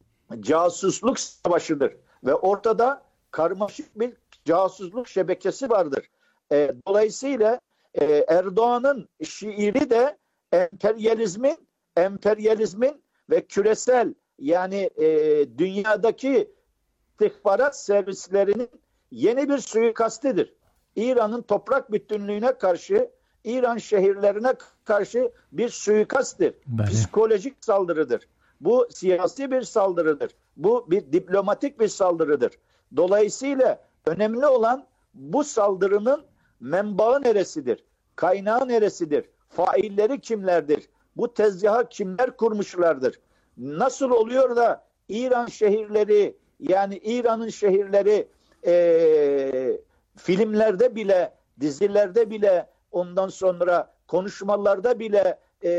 Speaker 4: casusluk savaşıdır. Ve ortada karmaşık bir casusluk şebekesi vardır. E, dolayısıyla e, Erdoğan'ın şiiri de emperyalizmin emperyalizmin ve küresel yani e, dünyadaki istihbarat servislerinin yeni bir suikastidir. İran'ın toprak bütünlüğüne karşı, İran şehirlerine karşı bir suikasttir.
Speaker 1: Bəli.
Speaker 4: Psikolojik saldırıdır. Bu siyasi bir saldırıdır. Bu bir diplomatik bir saldırıdır. Dolayısıyla önemli olan bu saldırının menbaı neresidir? Kaynağı neresidir? Failleri kimlerdir? Bu tezgahı kimler kurmuşlardır? Nasıl oluyor da İran şehirleri, yani İran'ın şehirleri e, filmlerde bile, dizilerde bile, ondan sonra konuşmalarda bile e,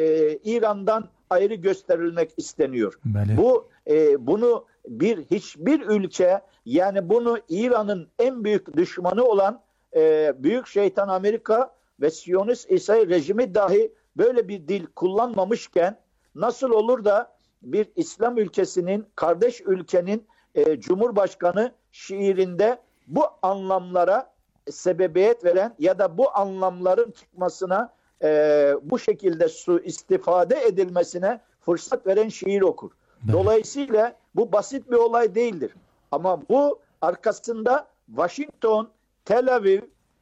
Speaker 4: İran'dan ayrı gösterilmek isteniyor.
Speaker 1: Bəli.
Speaker 4: Bu e, bunu bir hiçbir ülke, yani bunu İran'ın en büyük düşmanı olan e, büyük şeytan Amerika ve Siyonist İsrail rejimi dahi böyle bir dil kullanmamışken nasıl olur da bir İslam ülkesinin, kardeş ülkenin e, Cumhurbaşkanı şiirinde bu anlamlara sebebiyet veren ya da bu anlamların çıkmasına e, bu şekilde su istifade edilmesine fırsat veren şiir okur.
Speaker 1: Evet.
Speaker 4: Dolayısıyla bu basit bir olay değildir. Ama bu arkasında Washington, Tel Aviv,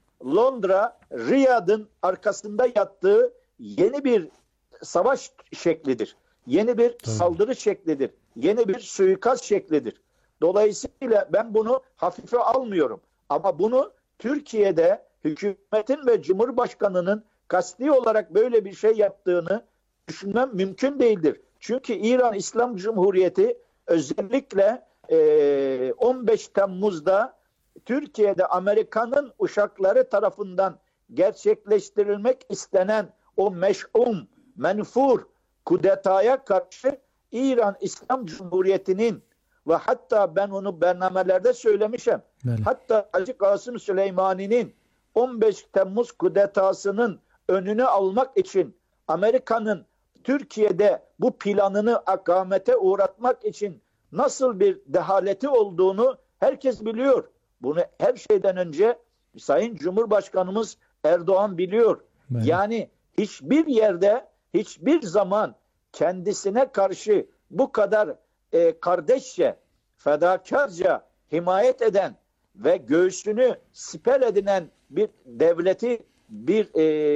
Speaker 4: Londra, Riyad'ın arkasında yattığı yeni bir savaş şeklidir. Yeni bir
Speaker 1: Tabii.
Speaker 4: saldırı şeklidir. Yeni bir suikast şeklidir. Dolayısıyla ben bunu hafife almıyorum. Ama bunu Türkiye'de hükümetin ve Cumhurbaşkanı'nın kasti olarak böyle bir şey yaptığını düşünmem mümkün değildir. Çünkü İran İslam Cumhuriyeti özellikle e, on beş Temmuz'da Türkiye'de Amerika'nın uşakları tarafından gerçekleştirilmek istenen o meş'um, menfur kudetaya karşı İran İslam Cumhuriyeti'nin ve hatta ben onu bernamelerde söylemişim.
Speaker 1: Bəli.
Speaker 4: Hatta Hacı Kasım Süleymani'nin on beş Temmuz kudetasının önünü almak için Amerika'nın Türkiye'de bu planını akamete uğratmak için nasıl bir dehaleti olduğunu herkes biliyor. Bunu her şeyden önce Sayın Cumhurbaşkanımız Erdoğan biliyor.
Speaker 1: Evet.
Speaker 4: Yani hiçbir yerde, hiçbir zaman kendisine karşı bu kadar e, kardeşçe, fedakarca himayet eden ve göğsünü siper edinen bir devleti, bir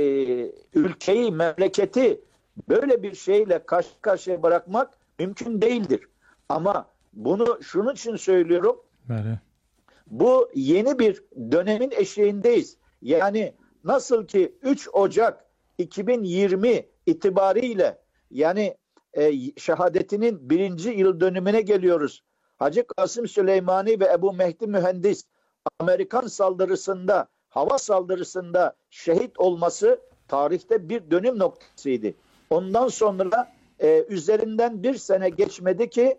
Speaker 4: e, ülkeyi, memleketi böyle bir şeyle karşı karşıya bırakmak mümkün değildir. Ama bunu şunun için söylüyorum.
Speaker 1: Bəli.
Speaker 4: Bu yeni bir dönemin eşiğindeyiz. Yani nasıl ki üç Ocak iki bin yirmi itibariyle, yani e, şehadetinin birinci yıl dönümüne geliyoruz. Hacı Kasım Süleymani ve Ebu Mehdi Mühendis Amerikan saldırısında, hava saldırısında şehit olması tarihte bir dönüm noktasıydı. Ondan sonra e, üzerinden bir sene geçmedi ki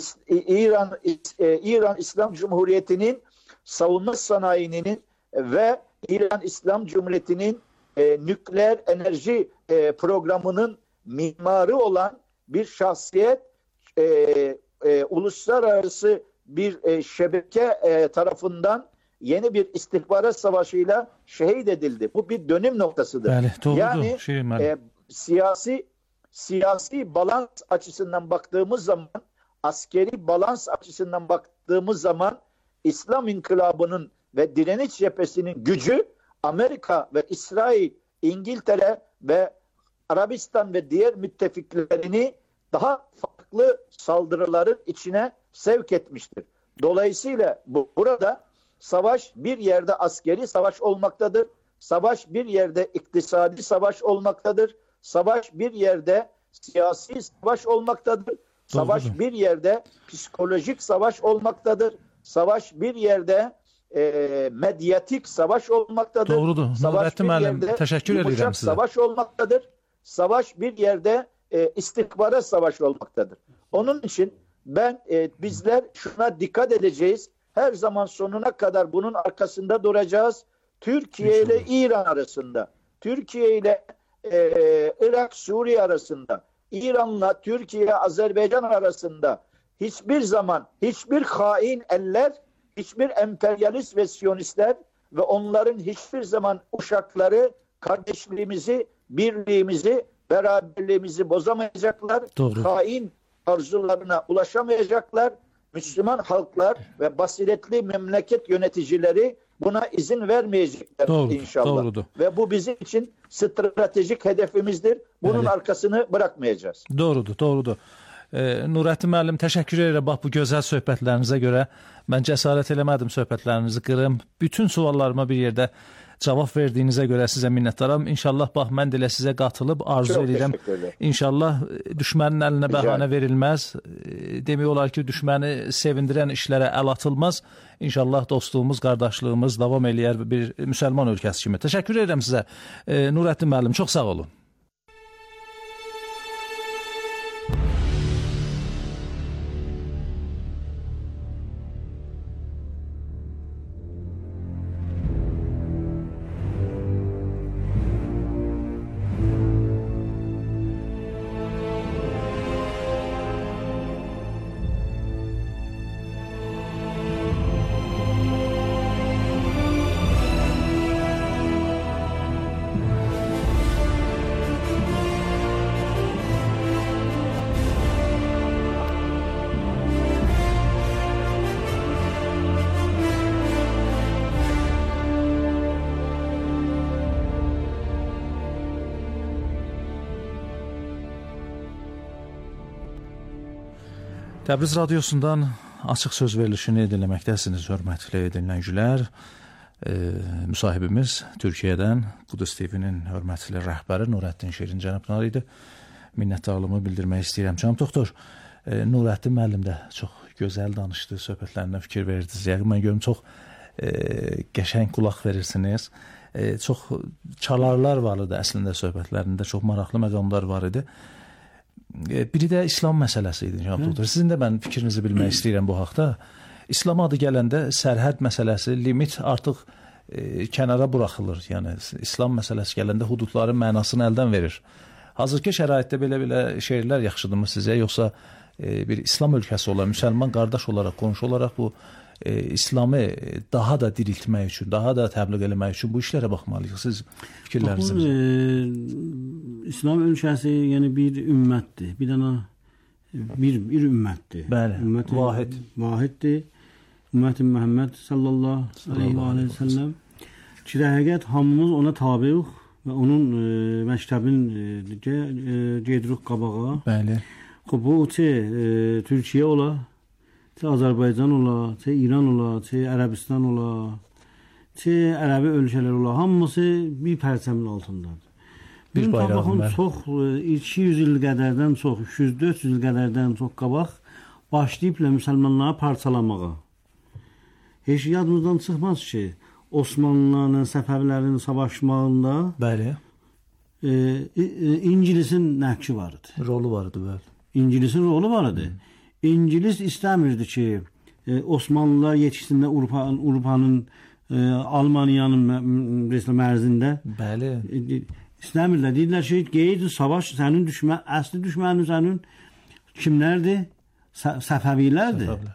Speaker 4: İran e, İran İslam Cumhuriyeti'nin savunma sanayinin ve İran İslam Cumhuriyeti'nin e, nükleer enerji e, programının mimarı olan bir şahsiyet e, e, uluslararası bir e, şebeke e, tarafından yeni bir istihbarat savaşıyla şehit edildi. Bu bir dönüm noktasıdır.
Speaker 1: Bəli, doğrudur.
Speaker 4: Yani
Speaker 1: Şey,
Speaker 4: e, siyasi siyasi balans açısından baktığımız zaman, askeri balans açısından baktığımız zaman İslam İnkılabı'nın ve direniş cephesinin gücü Amerika ve İsrail, İngiltere ve Arabistan ve diğer müttefiklerini daha farklı saldırıların içine sevk etmiştir. Dolayısıyla bu, burada savaş bir yerde askeri savaş olmaktadır. Savaş bir yerde iktisadi savaş olmaktadır. Savaş bir yerde siyasi savaş olmaktadır. Savaş
Speaker 1: Doğrudur.
Speaker 4: bir yerde psikolojik savaş olmaktadır. Savaş bir yerde e, medyatik savaş olmaktadır.
Speaker 1: Doğrudur.
Speaker 4: Savaş
Speaker 1: Nurəddin müəllim, təşəkkür edirəm
Speaker 4: yumuşak
Speaker 1: sizə.
Speaker 4: savaş olmaktadır. Savaş bir yerde e, istihbarat savaş olmaktadır. Onun için ben e, bizler şuna dikkat edeceğiz. Her zaman sonuna kadar bunun arkasında duracağız. Türkiye ile İran arasında, Türkiye ile e, Irak, Suriye arasında, İran'la Türkiye, Azerbaycan arasında hiçbir zaman hiçbir hain eller, hiçbir emperyalist ve siyonistler ve onların hiçbir zaman uşakları kardeşliğimizi, birliğimizi beraberliğimizi bozamayacaklar.
Speaker 1: Doğru.
Speaker 4: Hain arzularına ulaşamayacaklar. Müslüman halklar ve basiretli memleket yöneticileri buna izin vermeyecekler
Speaker 1: Doğrudur,
Speaker 4: inşallah.
Speaker 1: doğrudur.
Speaker 4: Ve bu bizim için stratejik hedefimizdir. Bunun
Speaker 1: Bəli.
Speaker 4: arkasını bırakmayacağız.
Speaker 1: Doğrudur, doğrudur. E, Nurəddin müəllim, təşəkkür edirəm bax bu gözəl söhbətlərinizə görə. Mən cəsarət eləmədim söhbətlərinizi qırım. Bütün suallarıma bir yerdə cavab verdiyinizə görə sizə minnətdaram. İnşallah bax mən də elə sizə qatılıb arzu
Speaker 4: Çox
Speaker 1: edirəm.
Speaker 4: təşəkkür ederim.
Speaker 1: İnşallah düşmənin əlinə
Speaker 4: Rica
Speaker 1: bəhanə
Speaker 4: ederim.
Speaker 1: verilməz. E, Demək olar ki, düşməni sevindirən işlərə əl atılmaz. İnşallah dostluğumuz, qardaşlığımız davam eləyər bir müsəlman ölkəsi kimi. Təşəkkür edirəm sizə. E, Nurəddin müəllim, çox sağ olun. Təbriz radiosundan açıq söz verilişini dinləməkdəsiniz, hörmətli dinləyicilər. E, müsahibimiz Türkiyədən Qudüs T V-nin hörmətli rəhbəri Nurəddin Şirin cənabları idi. Minnətdarlığımı bildirmək istəyirəm. Cənab doktor, e, Nurəddin müəllim də çox gözəl danışdı, söhbətlərinə fikir verdiniz. Yəni, mən görüm çox e, qəşəng qulaq verirsiniz. E, çox çalarlar var idi əslində söhbətlərində, çox maraqlı məqamlar var idi. Biri də İslam məsələsi idi, cənab doktor. Sizin də mən fikrinizi bilmək istəyirəm bu haqda. İslam adı gələndə sərhəd məsələsi, limit artıq e, kənara buraxılır. Yəni, İslam məsələsi gələndə hududların mənasını əldən verir. Hazırki şəraitdə belə-belə şeylər yaxşıdırmı sizə? Yoxsa e, bir İslam ölkəsi olaraq, müsəlman qardaş olaraq, qonşu olaraq bu e, İslamı daha da diriltmək üçün, daha da təbliğ eləmək üçün bu işlərə baxmalıyıq. Siz fikirlərinizi
Speaker 3: Baxın, e, İslam ölkəsi yəni bir ümmətdir. Bir dənə bir bir ümmətdir.
Speaker 1: Bəli,
Speaker 3: Ümmət
Speaker 1: vahid.
Speaker 3: Vahiddir. Ümmət-i Məhəmməd sallallahu aleyhi və səlləm. Ki, həqiqət hamımız ona tabiuq və onun e, məktəbin e, gedirik qabağa.
Speaker 1: Bəli.
Speaker 3: Bu çə e, Türkiyə ola, çə Azərbaycan ola, çə İran ola, çə Ərəbistan ola, çə Ərəbi ölkələr ola, hamısı bir pərçəmin altındadır.
Speaker 1: Bir bayrağın var.
Speaker 3: Çox iki yüz il qədərdən çox, üç yüz dörd yüz il qədərdən çox qabaq başlayıbla müsəlmanları parçalamağa. Heç yadımızdan çıxmaz ki, Osmanlılarla Səfəvilərin savaşmağında
Speaker 1: Bəli.
Speaker 3: E, e, İngilisin nəqşi var idi.
Speaker 1: Rolu vardı, bəli.
Speaker 3: İngilisin rolu var idi. Hmm. İngilis istəmirdi ki, e, Osmanlılar yetişsində Avropanın, Avropanın e, Almaniyanın mərzində.
Speaker 1: Bəli.
Speaker 3: E, istəmirlər. Deyirlər ki, qeyd savaş sənin düşmən, əsli düşmənin sənin kimlərdir? Sə Səfəvilərdir.
Speaker 1: Səfəvilər.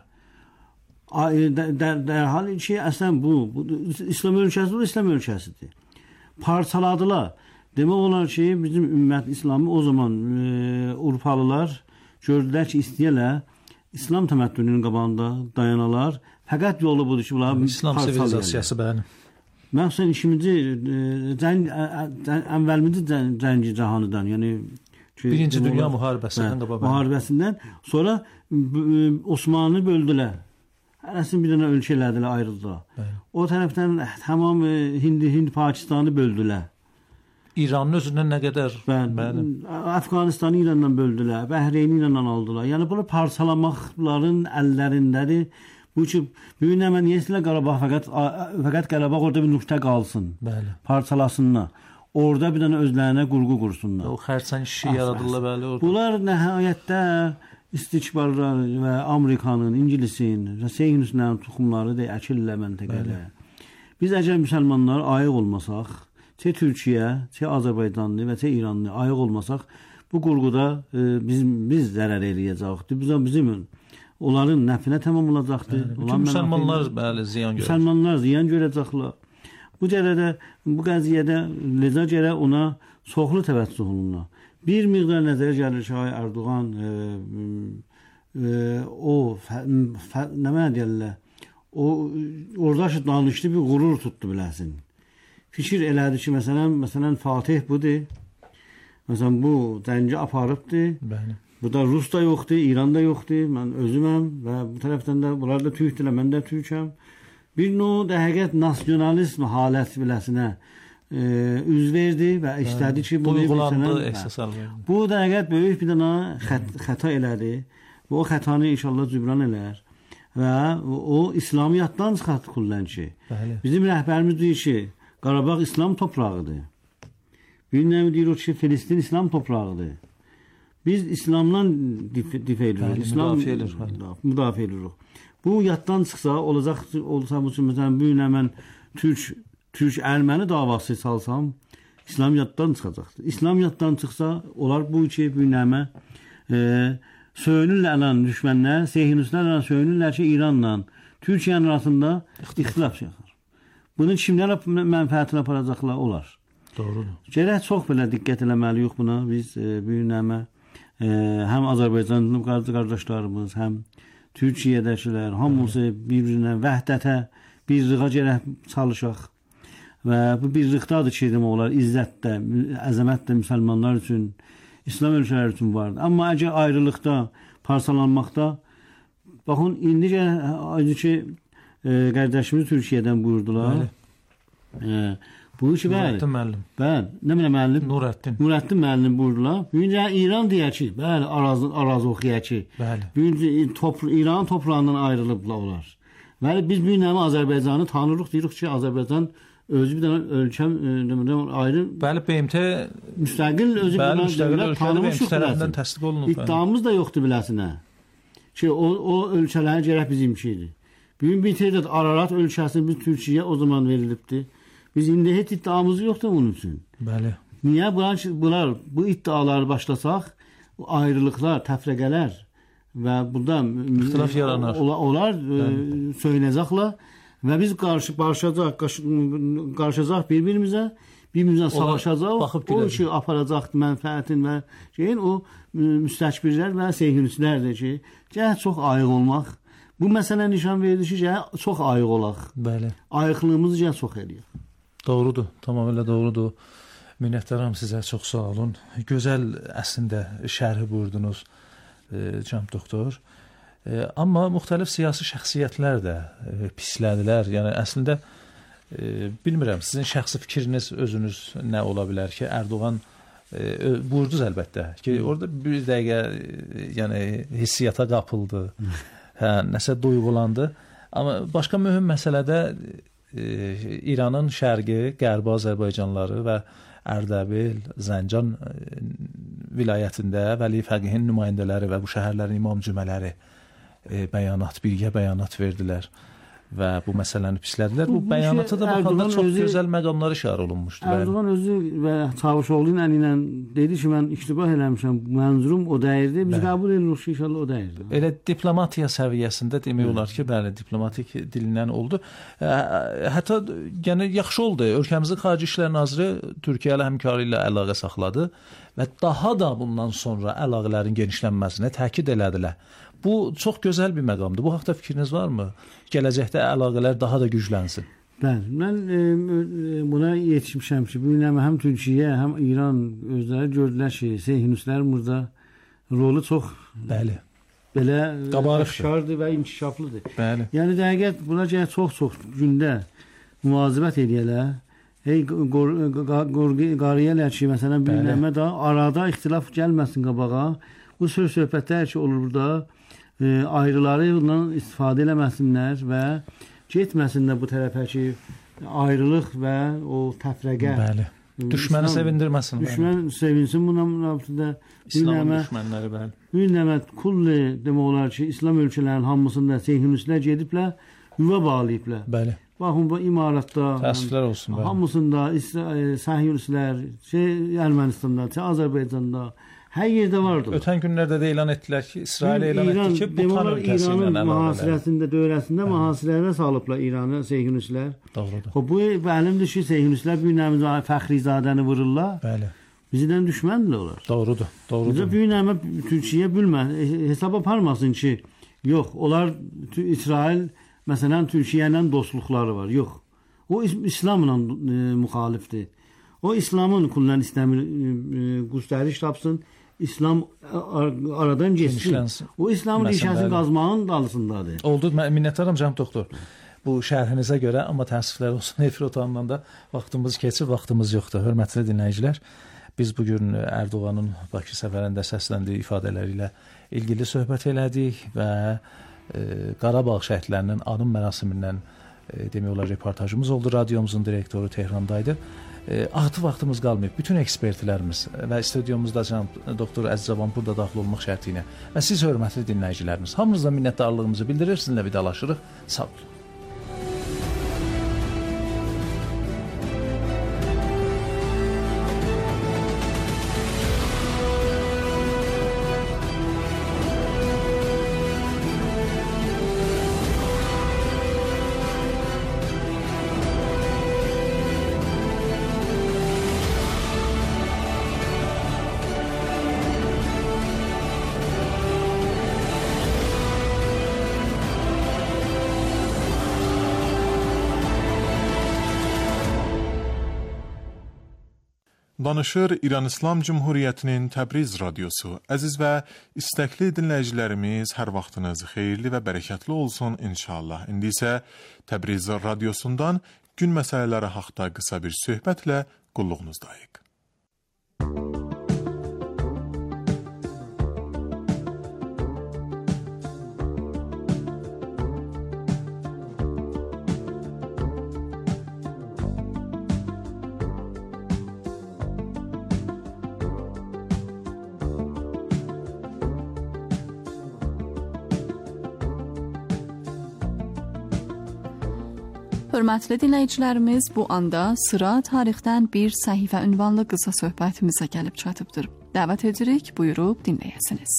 Speaker 3: Dərhal ki, əslən bu, bu İslam ölkəsi bu İslam ölkəsidir. Parçaladılar. Demək olar ki, bizim ümmət İslamı o zaman e, Avropalılar gördülər ki, istəyirlər İslam təməddününün qabağında dayanalar. Fəqət yolu budur ki, bunlar
Speaker 1: İslam sivilizasiyası bəli.
Speaker 3: Məxsən işimizi cəng əvvəlimizi cəngi cahanıdan, yəni ki,
Speaker 1: Birinci Dünya müharibəsindən qabaq.
Speaker 3: Müharibəsindən sonra Osmanlı böldülər. Hərəsini bir dənə ölkə elədilər, ayrıldılar. Bəli. O tərəfdən tamam Hindi, Hind Pakistanı böldülər.
Speaker 1: İranın özündən nə qədər?
Speaker 3: Bəli. Əfqanistanı İrandan böldülər, Bəhreyni İrandan aldılar. Yəni bunu parçalamaqların əllərindədir. Bu ki, bu gün hemen yesilə Qarabağ fəqət fəqət Qarabağ orada bir nöqtə qalsın. Bəli. Parçalasınlar. Orada bir dənə özlərinə qurğu qursunlar.
Speaker 1: O xərçəng işi yaradırlar bəli orada.
Speaker 3: Bunlar nəhayətdə istikbarlar və Amerikanın, İngilisin, Seyhunusların toxumları da əkillə məntəqədə. Biz əgər müsəlmanlar ayıq olmasaq, çə Türkiyə, çə Azərbaycanlı və çə İranlı ayıq olmasaq, bu qurğuda e, biz biz zərər eləyəcəyik. Biz bizim onların nəfinə tamam olacaqdır.
Speaker 1: Bütün müsəlmanlar bəli ziyan görəcək.
Speaker 3: Müsəlmanlar ziyan görəcəklər. Bu cərədə, bu qəziyyədə ləzə gərə ona çoxlu təvəccüh olunur. Bir miqdar nəzərə gəlir ki, Erdoğan e, e, o nə mənə deyirlər, o oradakı danışdı bir qurur tutdu biləsin. Fikir elədi ki, məsələn, məsələn Fatih budur. Məsələn bu dənci aparıbdı. Bəli. Burada Rus da yoxdur, İran da yoxdur. Mən özüməm və bu tərəfdən də bunlar da türkdürlər, mən də türkəm. Bir növ də həqiqət nasionalizm halət biləsinə e, üz verdi və istədi ki, bunu
Speaker 1: duyğulandı, əsas aldı.
Speaker 3: Bu da həqiqət böyük bir dənə xət, xəta elədi. Və o xətanı inşallah cübran elər. Və o, o İslamiyyatdan çıxart kullanıcı. Bizim rəhbərimiz deyir ki, Qarabağ İslam toprağıdır. Bir nəvi deyir o ki, Filistin İslam toprağıdır. Biz İslamdan dif difə edirik. İslam müdafiə edirik. Müdafiə edirik. Bu yaddan çıxsa, olacaq olsa bu üçün məsələn bu gün mən Türk Türk Erməni davası salsam, İslam yaddan çıxacaqdır. İslam yaddan çıxsa, onlar bu iki büyünəmə e, söyünürlər düşmənlər, sehinistlərlə söyünürlər ki, İranla Türkiyənin arasında ixtilaf yaxır. Bunun kimlərə mənfəətini aparacaqlar olar.
Speaker 1: Doğrudur.
Speaker 3: Gərək çox belə diqqət eləməliyik buna. Biz e, büyünəmə e, həm Azərbaycanlı qardaşlarımız, həm Türkiyədəkilər, hamısı bir-birinə vəhdətə, birliğə gərək çalışaq. Və bu birlikdadır ki, demək olar, izzət də, əzəmət də müsəlmanlar üçün, İslam ölkələri üçün vardır. Amma əgər ayrılıqda, parçalanmaqda, baxın, indi ki, e, qardaşımız Türkiyədən buyurdular. E, bu ki, bəli.
Speaker 1: Nurəddin müəllim.
Speaker 3: Bəli, nə bilə müəllim?
Speaker 1: Nurəddin.
Speaker 3: Nurəddin müəllim buyurdular. Bugün İran deyək ki, bəli, Araz, Araz oxuyaq ki, bugün topra İran toprağından ayrılıblar olar. Bəli, biz bu nəmi Azərbaycanı tanırıq, deyirik ki, Azərbaycan özü bir dənə ölkəm, e, ayrı.
Speaker 1: Bəli, B M T
Speaker 3: müstəqil özü bir
Speaker 1: dənə tanımışıq tərəfindən təsdiq olunub.
Speaker 3: İddiamız da yoxdur biləsinə. Ki, o, o ölkələrin gərək bizimkidir. Bugün bir tədət Ararat ölkəsi biz Türkiyə o zaman verilibdir. Biz indi heç iddiamız yoxdur bunun üçün.
Speaker 1: Bəli.
Speaker 3: Niyə bunlar, bunlar bu iddiaları başlasaq, ayrılıqlar, təfrəqələr və burada
Speaker 1: ixtilaf yaranar.
Speaker 3: Onlar, onlar e, söylənəcəklər və biz qarşı barışacaq, qarşıacaq bir-birimizə, bir-birimizə savaşacaq. O ki, aparacaq mənfəətin və şeyin o müstəkbirlər və seyhunistlərdir ki, gəl çox ayıq olmaq. Bu məsələ nişan verir ki, gəl çox ayıq olaq.
Speaker 1: Bəli.
Speaker 3: Ayıqlığımızı gəl çox eləyək.
Speaker 1: Doğrudur, tamamilə doğrudur. Minnətdaram sizə, çox sağ olun. Gözəl əslində şərhi buyurdunuz, e, cənab doktor. E, amma müxtəlif siyasi şəxsiyyətlər də e, pislədilər. Yəni əslində e, bilmirəm, sizin şəxsi fikriniz özünüz nə ola bilər ki, Erdoğan e, buyurdunuz əlbəttə ki, orada bir dəqiqə e, yəni hissiyata qapıldı. Hə, nəsə duyğulandı. Amma başqa mühüm məsələdə İranın şərqi, qərbi Azərbaycanları və Ərdəbil, Zəncan vilayətində Vəli Fəqihin nümayəndələri və bu şəhərlərin imam cümələri bəyanat, birgə bəyanat verdilər və bu məsələni pislədilər. Bu, bu bəyanata da baxanda çox özü, gözəl məqamlar işarə olunmuşdu.
Speaker 3: Erdoğan özü və Çavuşoğlu'nun əli ilə dedi ki, mən iktibah eləmişəm, mənzurum o dəyirdi, biz bəli. Qəbul edirik ki, inşallah o dəyirdi.
Speaker 1: Elə diplomatiya səviyyəsində demək olar ki, bəli, diplomatik dilindən oldu. Hətta yəni, yaxşı oldu, ölkəmizin Xarici İşlər Naziri Türkiyə ilə həmkarı ilə əlaqə saxladı və daha da bundan sonra əlaqələrin genişlənməsinə təkid elədilər. Bu çox gözəl bir məqamdır. Bu haqda fikriniz varmı? Gələcəkdə əlaqələr daha da güclənsin.
Speaker 3: Bəli, mən e, buna yetişmişəm ki, bu gün həm Türkiyə, həm İran özləri gördülər ki, seyhunistlərin burada rolu çox
Speaker 1: bəli.
Speaker 3: Belə aşkardır və inkişaflıdır.
Speaker 1: Bəli.
Speaker 3: Yəni dəqiqət buna görə çox-çox gündə müvazibət edəyələr. Hey qariyələr ki, məsələn, bir nəmə də arada ixtilaf gəlməsin qabağa. Bu söz söhbətlər ki, olur burada, e, ayrıları bundan istifadə eləməsinlər və getməsinlər bu tərəfə ki, ayrılıq və o təfrəqə.
Speaker 1: Bəli. Düşməni İslam, sevindirməsin.
Speaker 3: Düşmən bəli. Sevinsin buna münasibətdə.
Speaker 1: İslamın düşmənləri bəli.
Speaker 3: Bu nəmə kulli demək olar ki, İslam ölkələrinin hamısında seyhunistlər gediblər, yuva bağlayıblar.
Speaker 1: Bəli.
Speaker 3: Baxın bu imaratda,
Speaker 1: təəssüflər olsun. Bəli.
Speaker 3: Hamısında seyhunistlər, şey Ermənistanda, şey Azərbaycanda hər yerdə vardı.
Speaker 1: Ötən günlərdə də elan etdilər ki, İsrail elan etdi ki, Butan ölkəsi ilə
Speaker 3: İranın mühasirəsində, dövrəsində mühasirələrə salıblar İranı seyhunistlər.
Speaker 1: Doğrudur.
Speaker 3: Bu bəlimdir ki, seyhunistlər bir nəmizə Fəxrizadəni vururlar.
Speaker 1: Bəli.
Speaker 3: Bizdən düşməndirlər onlar.
Speaker 1: Doğrudur, doğrudur.
Speaker 3: Bizə bir nəmə Türkiyə bilmə, hesab aparmasın ki, yox, onlar İsrail məsələn Türkiyə ilə dostluqları var. Yox. O İslamla e, müxalifdir. O İslamın kullan istəmir e, göstəriş tapsın, İslam aradan geçsin. O İslam rişəsini qazmağın dalısındadır.
Speaker 1: Oldu, mən minnətdaram cənab doktor. Bu şərhinizə görə, amma təəssüflər olsun, efir otağından da vaxtımız keçir, vaxtımız yoxdur. Hörmətli dinləyicilər, biz bugün Ərdoğanın Bakı səfərində səsləndiyi ifadələri ilə ilgili söhbət elədik və e, Qarabağ şəhidlərinin anım mərasimindən e, demək olar reportajımız oldu. Radiomuzun direktoru Tehrandaydı. E, artıq vaxtımız qalmayıb. Bütün ekspertlərimiz və studiyomuzda cənab doktor Əzizavan burada daxil olmaq şərti ilə və siz hörmətli dinləyicilərimiz, hamınıza minnətdarlığımızı bildirir, sizinlə vidalaşırıq. Sağ olun.
Speaker 5: Danışır İran İslam Cumhuriyyətinin Təbriz radiosu. Əziz və istəkli dinləyicilərimiz, hər vaxtınız xeyirli və bərəkətli olsun inşallah. İndi isə Təbriz radiosundan gün məsələləri haqqında qısa bir söhbətlə qulluğunuzdayıq.
Speaker 6: Hörmətli dinləyicilərimiz, bu anda sıra tarixdən bir səhifə ünvanlı qısa söhbətimizə gəlib çatıbdır. Dəvət edirik, buyurub dinləyəsiniz.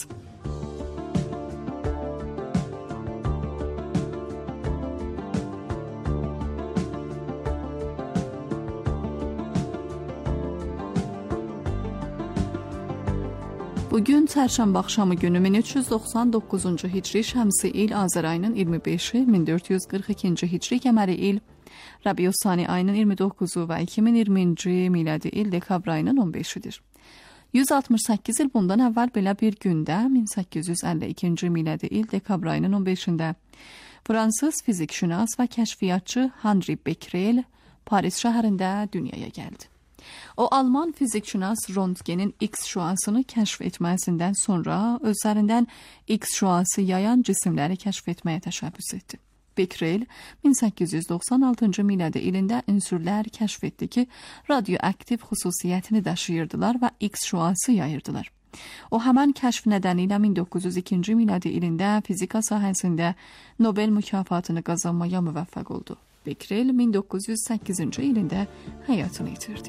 Speaker 6: Bugün çərşənbə axşamı günü min üç yüz doxsan doqquzuncu hicri şəmsi il Azər ayının iyirmi beşi, min dörd yüz qırx ikinci hicri qəməri il Rabiusani ayının iyirmi doqquzu və iki min iyirminci miladi il dekabr ayının on beşidir. yüz altmış səkkiz il bundan əvvəl belə bir gündə min səkkiz yüz əlli ikinci miladi il dekabr ayının on beşində Fransız fizikşünas və kəşfiyyatçı Henri Becquerel Paris şəhərində dünyaya gəldi. O, Alman fizikşünas Röntgenin X şüasını kəşf etməsindən sonra özlərindən X şüası yayan cisimləri kəşf etməyə təşəbbüs etdi. Becquerel min səkkiz yüz doxsan altıncı miladi ilində ünsürlər kəşf etdi ki, radioaktiv xüsusiyyətini daşıyırdılar və X şüası yayırdılar. O, həmən kəşf nədənilə min doqquz yüz ikinci miladi ilində fizika sahəsində Nobel mükafatını qazanmaya müvəffəq oldu. Becquerel min doqquz yüz səkkizinci ilində həyatını itirdi.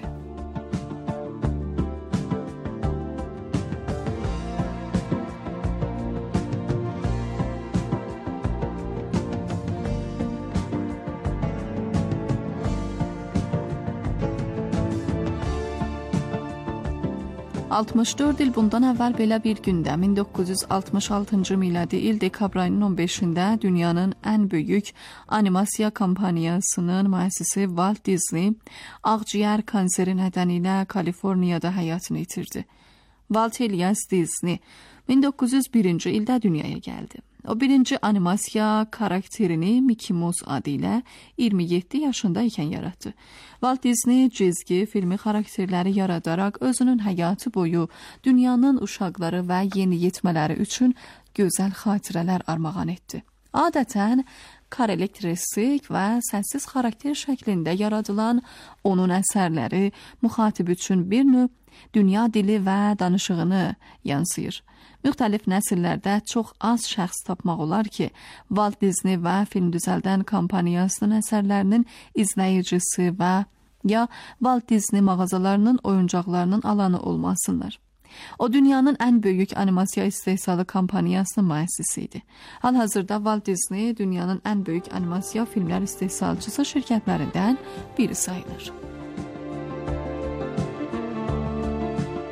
Speaker 6: altmış dörd il bundan əvvəl belə bir gündə min doqquz yüz altmış altıncı miladi il dekabr ayının on beşində dünyanın ən böyük animasiya kompaniyasının müəssisi Walt Disney ağciyər kanseri nedeniyle Kaliforniyada həyatını itirdi. Walt Elias Disney min doqquz yüz birinci ildə dünyaya gəldi. O birinci animasiya karakterini Mickey Mouse adı ilə iyirmi yeddi yaşında ikən yaratdı. Walt Disney cizgi filmi karakterləri yaradaraq özünün həyatı boyu dünyanın uşaqları və yeniyetmələri üçün gözəl xatirələr armağan etdi. Adətən karakteristik və səssiz xarakter şəklində yaradılan onun əsərləri müxatib üçün bir növ dünya dili və danışığını yansıyır. Müxtəlif nəsillərdə çox az şəxs tapmaq olar ki, Walt Disney və Film Düzəldən kompaniyasının əsərlərinin izləyicisi və ya Walt Disney mağazalarının oyuncaqlarının alanı olmasınlar. O, dünyanın ən böyük animasiya istehsalı kompaniyasının müəssisi idi. Hal-hazırda Walt Disney dünyanın ən böyük animasiya filmlər istehsalçısı şirkətlərindən biri sayılır.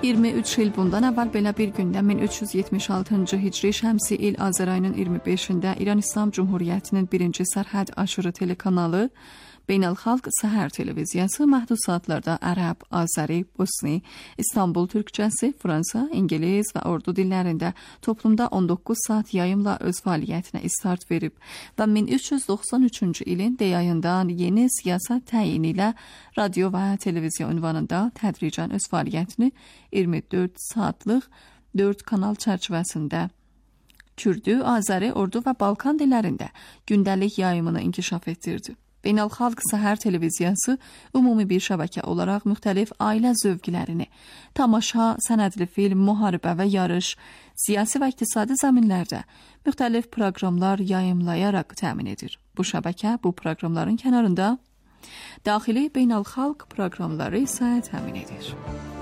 Speaker 6: iyirmi üç il bundan əvvəl belə bir gündə min üç yüz yetmiş altıncı hicri şəmsi il Azər ayının iyirmi beşində İran İslam Cumhuriyyətinin birinci sərhəd aşırı telekanalı Beynəlxalq Səhər televiziyası məhdud saatlarda ərəb, azəri, bosni, İstanbul türkçəsi, Fransa, İngilis və ordu dillərində toplumda on doqquz saat yayımla öz fəaliyyətinə start verib və min üç yüz doxsan üçüncü ilin deyayından yeni siyasət təyini ilə radio və televiziya ünvanında tədricən öz fəaliyyətini iyirmi dörd saatlıq dörd kanal çərçivəsində Kürdü, Azəri, Ordu və Balkan dillərində gündəlik yayımını inkişaf etdirdi. Beynəlxalq Səhər televiziyası ümumi bir şəbəkə olaraq müxtəlif ailə zövqlərini, tamaşa, sənədli film, müharibə və yarış, siyasi və iqtisadi zəminlərdə müxtəlif proqramlar yayımlayaraq təmin edir. Bu şəbəkə bu proqramların kənarında daxili beynəlxalq proqramları isə təmin edir.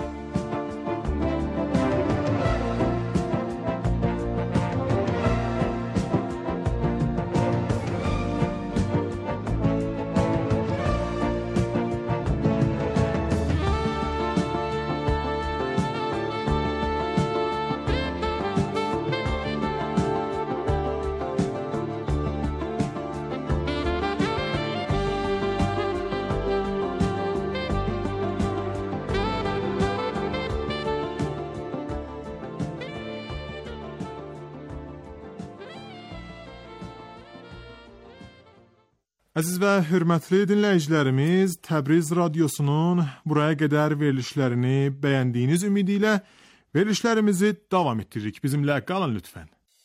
Speaker 5: Əziz və hörmətli dinləyicilərimiz, Təbriz radiosunun buraya qədər verilişlərini bəyəndiyiniz ümidi ilə verilişlərimizi davam etdiririk. Bizimlə qalın lütfən.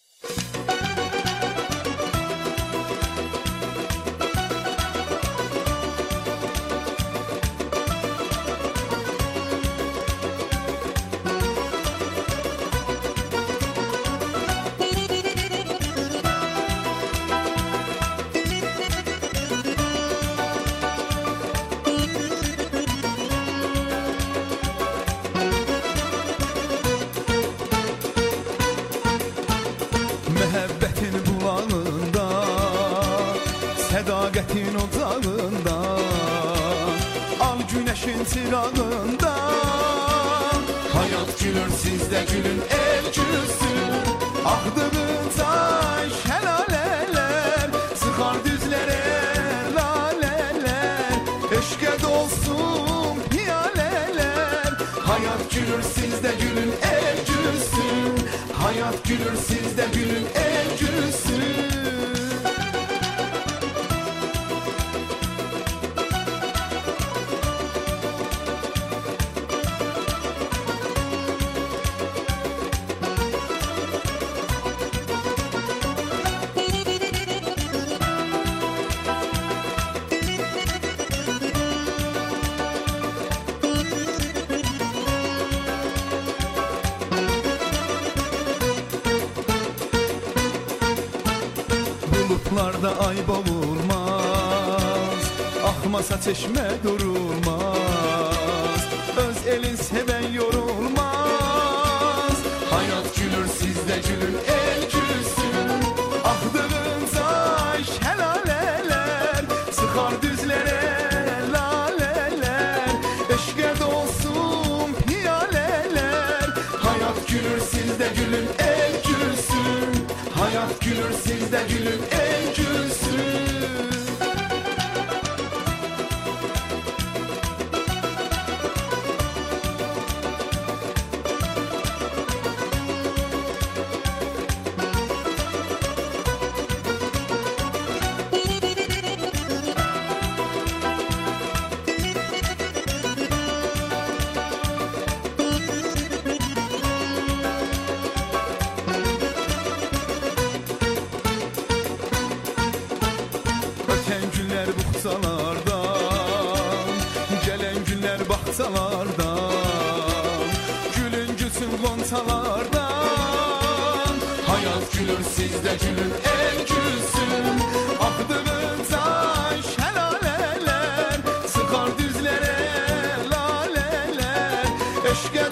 Speaker 7: Məhəbbətin bulağında, sədaqətin ocağında, al günəşin çırağında, hayat gülür, siz də gülün, el gülsün. Axdığınca şəlalələr, sıxar düzlərə lalələr, eşqə dolsun piyalələr. Hayat gülür, siz də gülün, el gülsün. Hayat gülür, siz də gülün, el gülsün. Bulutlarda ay boğulmaz, axmasa çeşmə durulmaz, öz elin sevən yorulmaz. Hayat gülür, siz də gülün, el gülsün. Axdığınca şəlalələr, sıxar düzlərə lalələr, eşqə dolsun piyalələr. Hayat gülür, siz də gülün, el gülsün. Hayat gülür, siz də gülün, el gülsün. Gələn günlər baxçalardan, gülün gülsün qonçalardan. Hayat gülür, siz də gülün, el gülsün. Axdığınca şəlalələr, sıxar düzlərə lalələr, eşqə